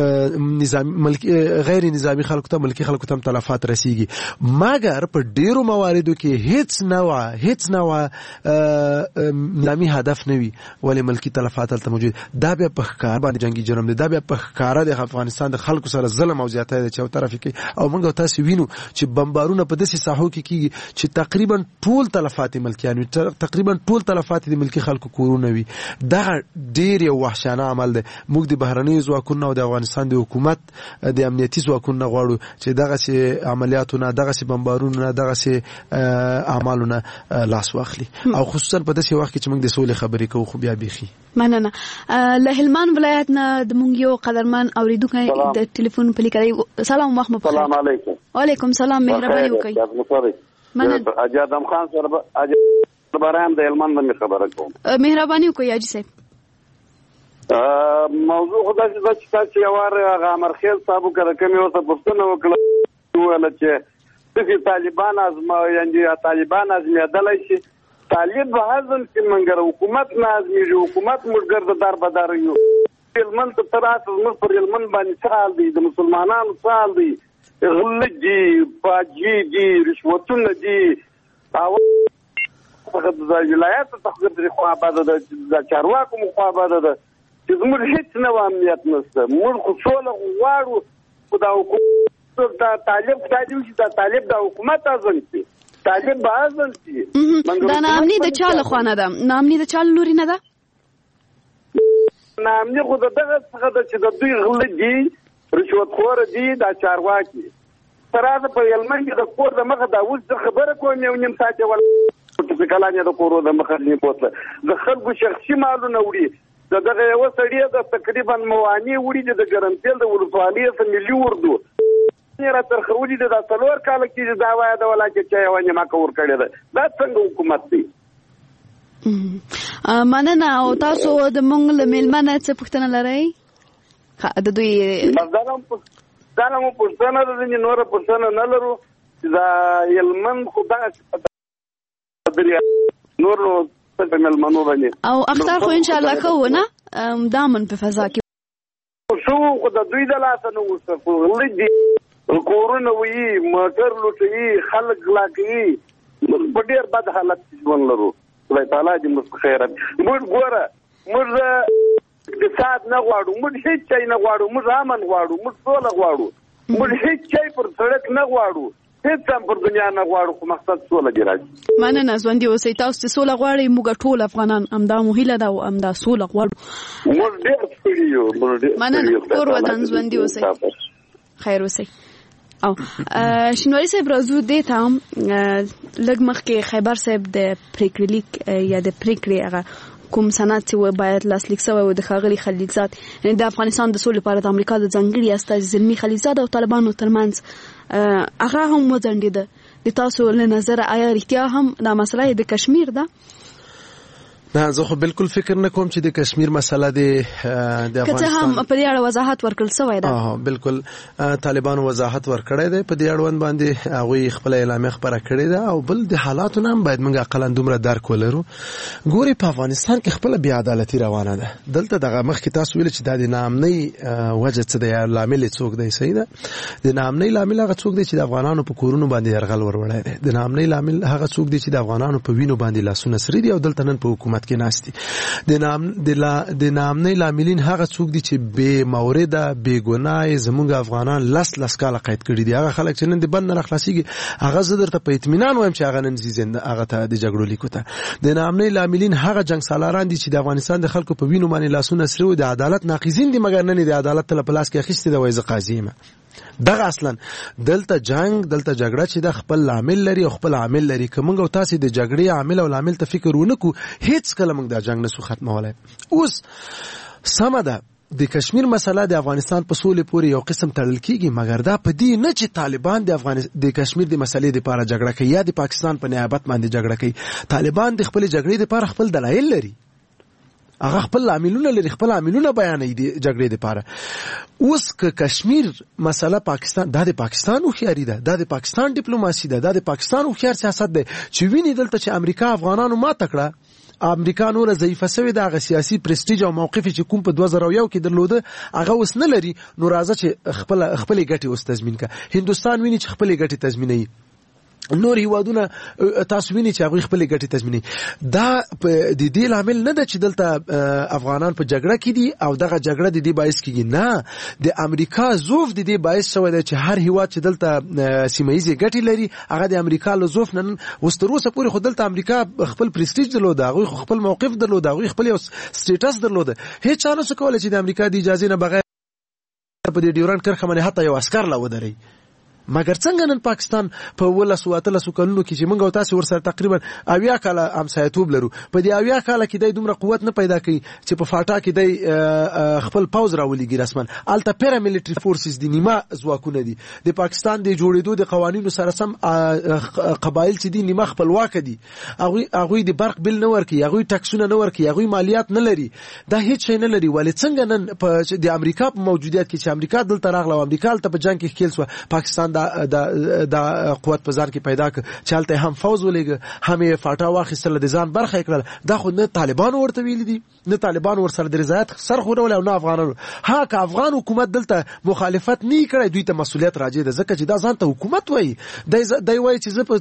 غیر نظامی خلکو ته ملکی خلکو ته تلفات رسیږي. مګر په ډیرو مواردو کې هیڅ نوع نظامی هدف نه وي ولې ملکی تلفات تل موجود. دا به په ښکار باندې جنگي جرم دي. دا به په ښکار د افغانستان د خلکو سره ظلم او زیاتی د چو طرف کې او موږ تاسو وینو چې بمبارونه په داسې ساحو کې کیږي چې تقریبا ټول تلفات ملکیان وي تقریبا ټول تلفات د ملکی خلکو کورونه وي. دا ډیر یو وحشیانه عمل دی. موږ د بهرنۍ ځواکونو او د افغانستان د حکومت د امنیتي ځواکونو غواړو چې دغه سي عملیاتونه دغه سي بمبارونه دغه سي اعمالونه لاس واخلي او خصوصا په داسې وخت کې چې موږ د سولې خبرې کوو خو بیا بيخي مننه. له هلمند ولایت نه د مونږ یو قدرمن اوریدونکو د ټلیفون په لیکلای. سلام محمد. سلام علیکم. وعلیکم سلام. مهرباني وکړئ. مننه. اجازم خان سره برام د هلمند باندې خبره کوم. مهرباني وکړئ اجي صاحب. موضوع خدای چې تاسو یو هغه امرخیل صاحب کړه کوم یو څه پوښتنه وکړه ویل چې د طالبان ازمیدلای شي طالب هاذن چې منګر حکومت نازمي حکومت مرګر دار بدار یو هلمند ته ترات موږ پر هلمند باندې سال دي د مسلمانانو سال دي غلجي باجي دي رشوتونه دي او د ولایت تخصص لري خو آباد د چارواکو مخابره ده چې زموږ هیڅ نه امنیت نشته. موږ خو ټول غواړو خدای حکومت ته طالب چې طالب د حکومت ازن شي طالب بازن شي. دا نامني د چاله خوانه ده نامني د چاله لوري نه ده نامني خو دغه څنګه د چې د دوی غلجي رشوت خور دي د چارواکي ترازه په هلمند کې د کور د مخه دا اوس خبره کوم یو نیم ساعت ول په کلانه د کورو د مخه نه بوتله د خلکو شخصي مالونه وړي دغه یو سړی د تقریبا مواني وړي د ګرمتل د ولسوالۍ څخه ملي وردو نه را تر خولي د څلور کال کې دا وای د ولاکه چا یو نه ما کور کړی ده دا څنګه حکومت دی. مننه. او تاسو د مونږ له ملمنه څه پوښتنه لرئ د دوی دا نو پوښتنه ده چې نور پوښتنه نه لرو دا هلمند خو دا نور په ملمنو باندې او اختر خو ان شاء الله خو نه دامن په فضا کې شو خو د دوی د لاس نه وسه ولدي کورونه وي موټر لوټي خلک لاګي په ډېر بد حالت کې ژوند لرو. خدای تعالی دې موږ خیرت. موږ ګوره موږ د سات نه غواړو موږ هیڅ چای نه غواړو موږ امن غواړو موږ سوله غواړو موږ هیڅ چای پر سړک نه غواړو هیڅ هم پر دنیا نه غواړو خو مقصد سوله دی راځي. مننه. ژوندي اوسئ. تاسو سوله غواړئ موږ ټول افغانان همدا مو هیله ده او همدا سوله غواړو. موږ ډېر ستړي یو. مننه. کور وطن ژوندي اوسئ. خیر اوسئ. او شنواری صاحب راځو دې ته لږ مخکې خیبر صاحب د پریکړې لیک یا د پریکړې هغه کوم سند چې باید لاسلیک شوی و د ښاغلي خلیلزاد یعنې د افغانستان د سولې لپاره د امریکا د ځانګړي استازي زلمي خلیلزاد او طالبانو ترمنځ هغه هم وځنډېده. د تاسو له نظره آیا رښتیا هم دا مسله د کشمیر ده؟ نه زه خو بالکل فکر نه کوم چې د کشمیر مسله د افغانستان که هم په دې اړه وضاحت ورکړل شوی ده. بالکل طالبانو وضاحت ورکړی دی په دې اړوند باندې هغوی خپل اعلامیه خبره کړې ده او بل د حالاتو نه هم باید موږ اقلا دومره درک ولرو. ګوري په افغانستان کې خپل بې عدالتي روانه ده. دلته دغه مخکې تاسو ویل چې دا د ناامنۍ وجه څه دی یا لامل څوک دی. صحیح ده. د ناامنۍ لامل هغه څوک دی چې د افغانانو په کورونو باندې یرغل وروړی دی. د ناامنۍ لامل هغه څوک دی چې د افغانانو په وینو باندې لاسونه سري دي او دلته نن په حکومت حکومت کې ناست دي. د ناامنۍ لاملین هغه څوک دي چې بې مورده بې ګناه زموږ افغانان لس کاله قید کړي دي. هغه خلک چې نن د بند نه راخلاصېږي هغه زه درته په اطمینان وایم چې هغه نن ځي هغه ته د جګړو لیکو ته. د ناامنۍ لاملین هغه جنګ سالاران دي چې د افغانستان د خلکو په وینو باندې لاسونه سره و د عدالت ناقضین دي مګر نن د عدالت په لاس کې اخیستې ده وایي زه قاضي یم. دغه اصلا دلته جګړه چې د خپل عامل لري او خپل عامل لري. که موږ او تاسو د جګړې عامل او عامل ته فکر ونکو هیڅ کله موږ دا جنگ نسو ختمولای. اوس سمه ده د کشمیر مسله د افغانستان په سولې پورې یو قسم تړل کیږي مګر دا په دې نه چې طالبان د کشمیر د مسلې لپاره جګړه کوي یا د پاکستان په نیابت باندې جګړه کوي. طالبان د خپل جګړې لپاره خپل دلایل لري، هغه خپل عاملونه لري، خپل عاملونه بیانوي د جګړې لپاره. اوس که کشمیر مسله پاکستان دا د پاکستان هوښیاري ده، دا د پاکستان ډیپلوماسي ده، دا د پاکستان هوښیار سیاست ده چې ویني دلته چې امریکا افغانانو ماته کړه، امریکا نور ضعیفه شوې ده، هغه سیاسي پرستیج او موقف چې کوم په 2001 کې درلوده هغه اوس نه لري. نو راځه چې خپل ګټې اوس تضمین کړه. هندوستان ویني چې خپل ګټې تضمینوي، نور هیوادونه تاسو ویني چې هغه خپل ګټې تضمینوي. دا د دې لامل نه ده چې دلته افغانان په جګړه کې دي او دغه جګړه د دې باعث کیږي، نه، د امریکا زوف د دې باعث شوی دی چې هر هیواد چې دلته سیمایي ګټې لري هغه د امریکا له زوف نن اوس تر اوسه پورې خو دلته امریکا خپل پرستیج درلوده، هغه خپل موقف درلوده، هغه خپل یو سټیټس درلوده. هیڅ چا نه کولای چې د امریکا د اجازه نه بغیر په دې ډیورنډ کرښه باندې حتی یو عسكر لا ودري. مګر څنګه نن پاکستان په 13 کلونو کې چې موږ او تاسو ورسره تقریبا 80 کاله همسایتوب لرو، په دې 80 کاله کې د دومره قوت نه پیدا کړي چې په فاټا کې د خپل پاوز راولېږي رسمن. الته پیراملیټری فورسز دي، نیمه ځواکونه دي. د پاکستان د جوړېدو د قوانینو سره سم قبایل چې دي نیمه خپلواک دي، هغه د برق بل نه ورکي، هغه ټکسونه نه ورکي، هغه مالیات نه لري، دا هیڅ شي نه لري. ولې څنګه نن د امریکا په موجودیت کې چې امریکا دلته راغله او امریکا ته په جنگ کې خېل سو، پاکستان دا قوت په ځان کې پیدا ک چالته هم فوز ولېګ، هم فاټا واخیستل، د ځان برخه کړل. دا خو نه طالبان ورته ویل دي، نه طالبان ورسره د رضایت سر خورول او نه افغانانو. ها که افغان حکومت دلته مخالفت نه کړي دوی ته مسؤلیت راځي ده، ځکه چې دا ځان ته حکومت وایي. دای وایي چې زه په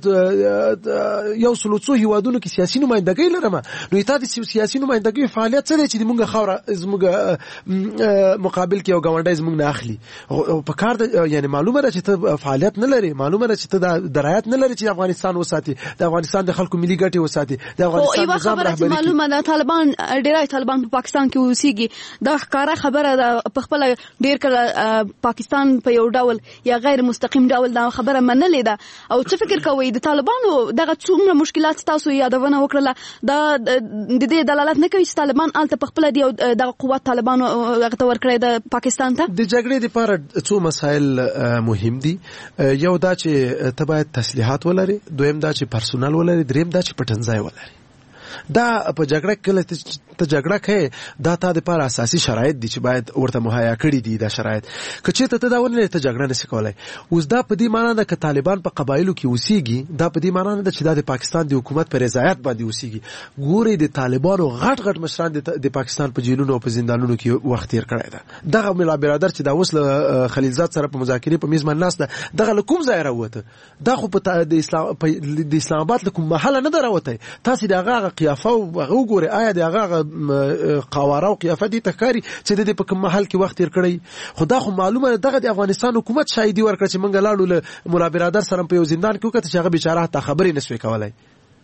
یو سلوڅو هیوادونو کې سیاسي نمائندګي لرم. نو ته د سیاسي نمائندګي فعالیت څه دی چې موږ خاور زموږ مقابل کې یو ګاونډي زموږ نه اخلي؟ په کار یعنی معلومه ده چې ته فعالیت نه لري، معلومه ده چې ته د درایت نه لري چې افغانستان وساتي، د افغانستان د خلکو ملي ګټې وساتي، د افغانستان نظام رهبري. معلومه ده طالبان ډیری طالبان په پاکستان کې اوسېږي، دا ښکاره خبره ده. په خپل ډیر کله پاکستان په یو ډول یا غیر مستقیم ډول دا خبره منلې ده. او څه فکر کوئ د طالبانو دغه څومره مشکلات تاسو یادونه وکړه، دا د دې دلالت نه کوي چې طالبان الته په خپل دی د قوت طالبانو هغه ورکړي د پاکستان ته؟ د جګړې لپاره څو مسایل مهم دي. یو دا چې ته باید تسلیحات ولري، دویم دا چې پرسونل ولري، دریم دا چې پټنځای ولري. دا په جګړه کې ته جګړه کوي، دا ته د لپاره اساسي شرایط دي چې باید ورته مهیا کړي دي. دا شرایط که چېرته ته دا ولرې ته جګړه نشي کولای. اوس دا په دې معنی ده که طالبان په قبایلو کې اوسېږي، دا په دې معنی نه ده چې دا د پاکستان د حکومت په رضایت باندې اوسېږي. ګورې د طالبانو غټ مشران د پاکستان په جیلونو او په زندانونو کې وخت تیر کړی ده. دغه ملا برادر چې دا اوس له خلیلزاد سره په مذاکرې په میز باندې ناست ده، دغه له کوم ځای راوته؟ دا خو د اسلام آباد له کوم محله نه ده راوتی. تاسې د هغه قیافه او هغه وګورئ، آیا د هغه قواره او قیافه دي تکاري چې د په کوم محل کې وخت تیر کړی؟ خو دا خو معلومه ده دغه د افغانستان حکومت شاهدي ورکړه چې موږ لاړو له مولا برادر سره په یو زندان کې وکړه چې هغه بیچاره ته خبرې نشوي کولای.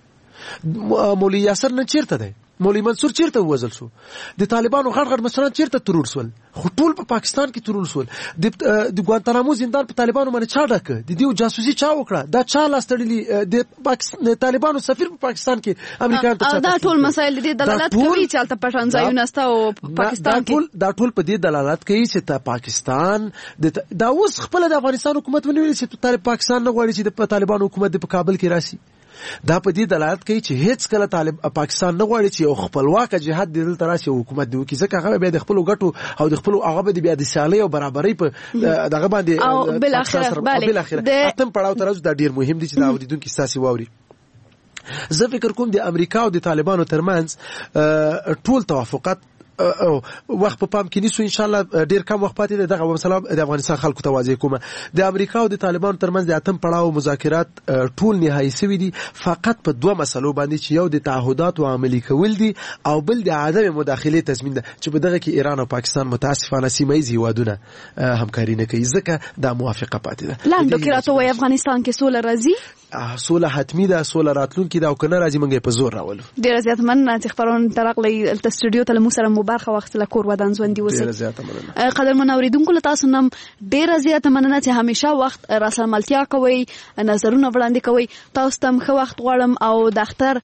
مولوی یاسر نن چیرته دی؟ مولوی منصور چیرته ووزل شو؟ د طالبانو غټ مشران چیرته ترور سول؟ خو ټول په پاکستان کې ترور سول. د ګوانتانامو زندان په طالبانو باندې چا ډکه؟ د دې جاسوسي چا وکړه؟ دا چا لاس تړلي؟ د طالبانو سفیر په پاکستان کې امریکا ته دا ټول مسایل دې دلالت کوي چې البته پټنځایونه ستا او پاکستان کې دا ټول په دې دلالت کوي چې ته پاکستان دا اوس خپل د افغانستان حکومت ونیول چې پاکستان نه غواړي چې د طالبانو حکومت په کابل کې راشي. دا په دې دلالت کوي چې هیڅ کله پاکستان نه غواړي چې یو خپلواک جهاد دلته راشي او حکومت دی وکړي، ځکه هغه بیا د خپل ګټو او د خپل هغه به بیا د سیالۍ او برابرۍ په دغه باندې او بل اخر اتم پړاو تر اوسه دا ډیر مهم دي چې دا اوریدونکو تاسو واوري. زه فکر کوم د امریکا او د طالبانو ترمنځ ټول توافقات وخت په پام کې نیسو ان شاء الله ډیر کم وخت پاتې دی دغه مثلا د افغانستان خلکو ته واضح کوم د امریکا او د طالبانو ترمنځ د اتم پړاو مذاکرات ټول نهایی شوي دي فقط په دوه مسلو باندې چې یو د تعهدات او عملي کول دي او بل د عدم مداخله تضمین ده چې په دغه کې ایران او پاکستان متاسفانه سیمایي هیوادونه همکاري نه کوي ځکه دا موافقه پاتې ده لاندې کې راته وای افغانستان کې سوله راځي سوله حتمی ده سوله راتلونکي ده او کنه راځي موږ په زور راولو ډیر زیات مننه چې خبرونه ترغلي د استودیو ته مو سره مبارکه وخت له کور ودان ژوندۍ اوسئ ډیر زیات مننه قدرمن اوریدونکو له تاسو نم ډیر زیات مننه چې همیشه وخت راسملتیا کوي نظرونه وړاندې کوي تاسو تم خو وخت غواړم او د اختر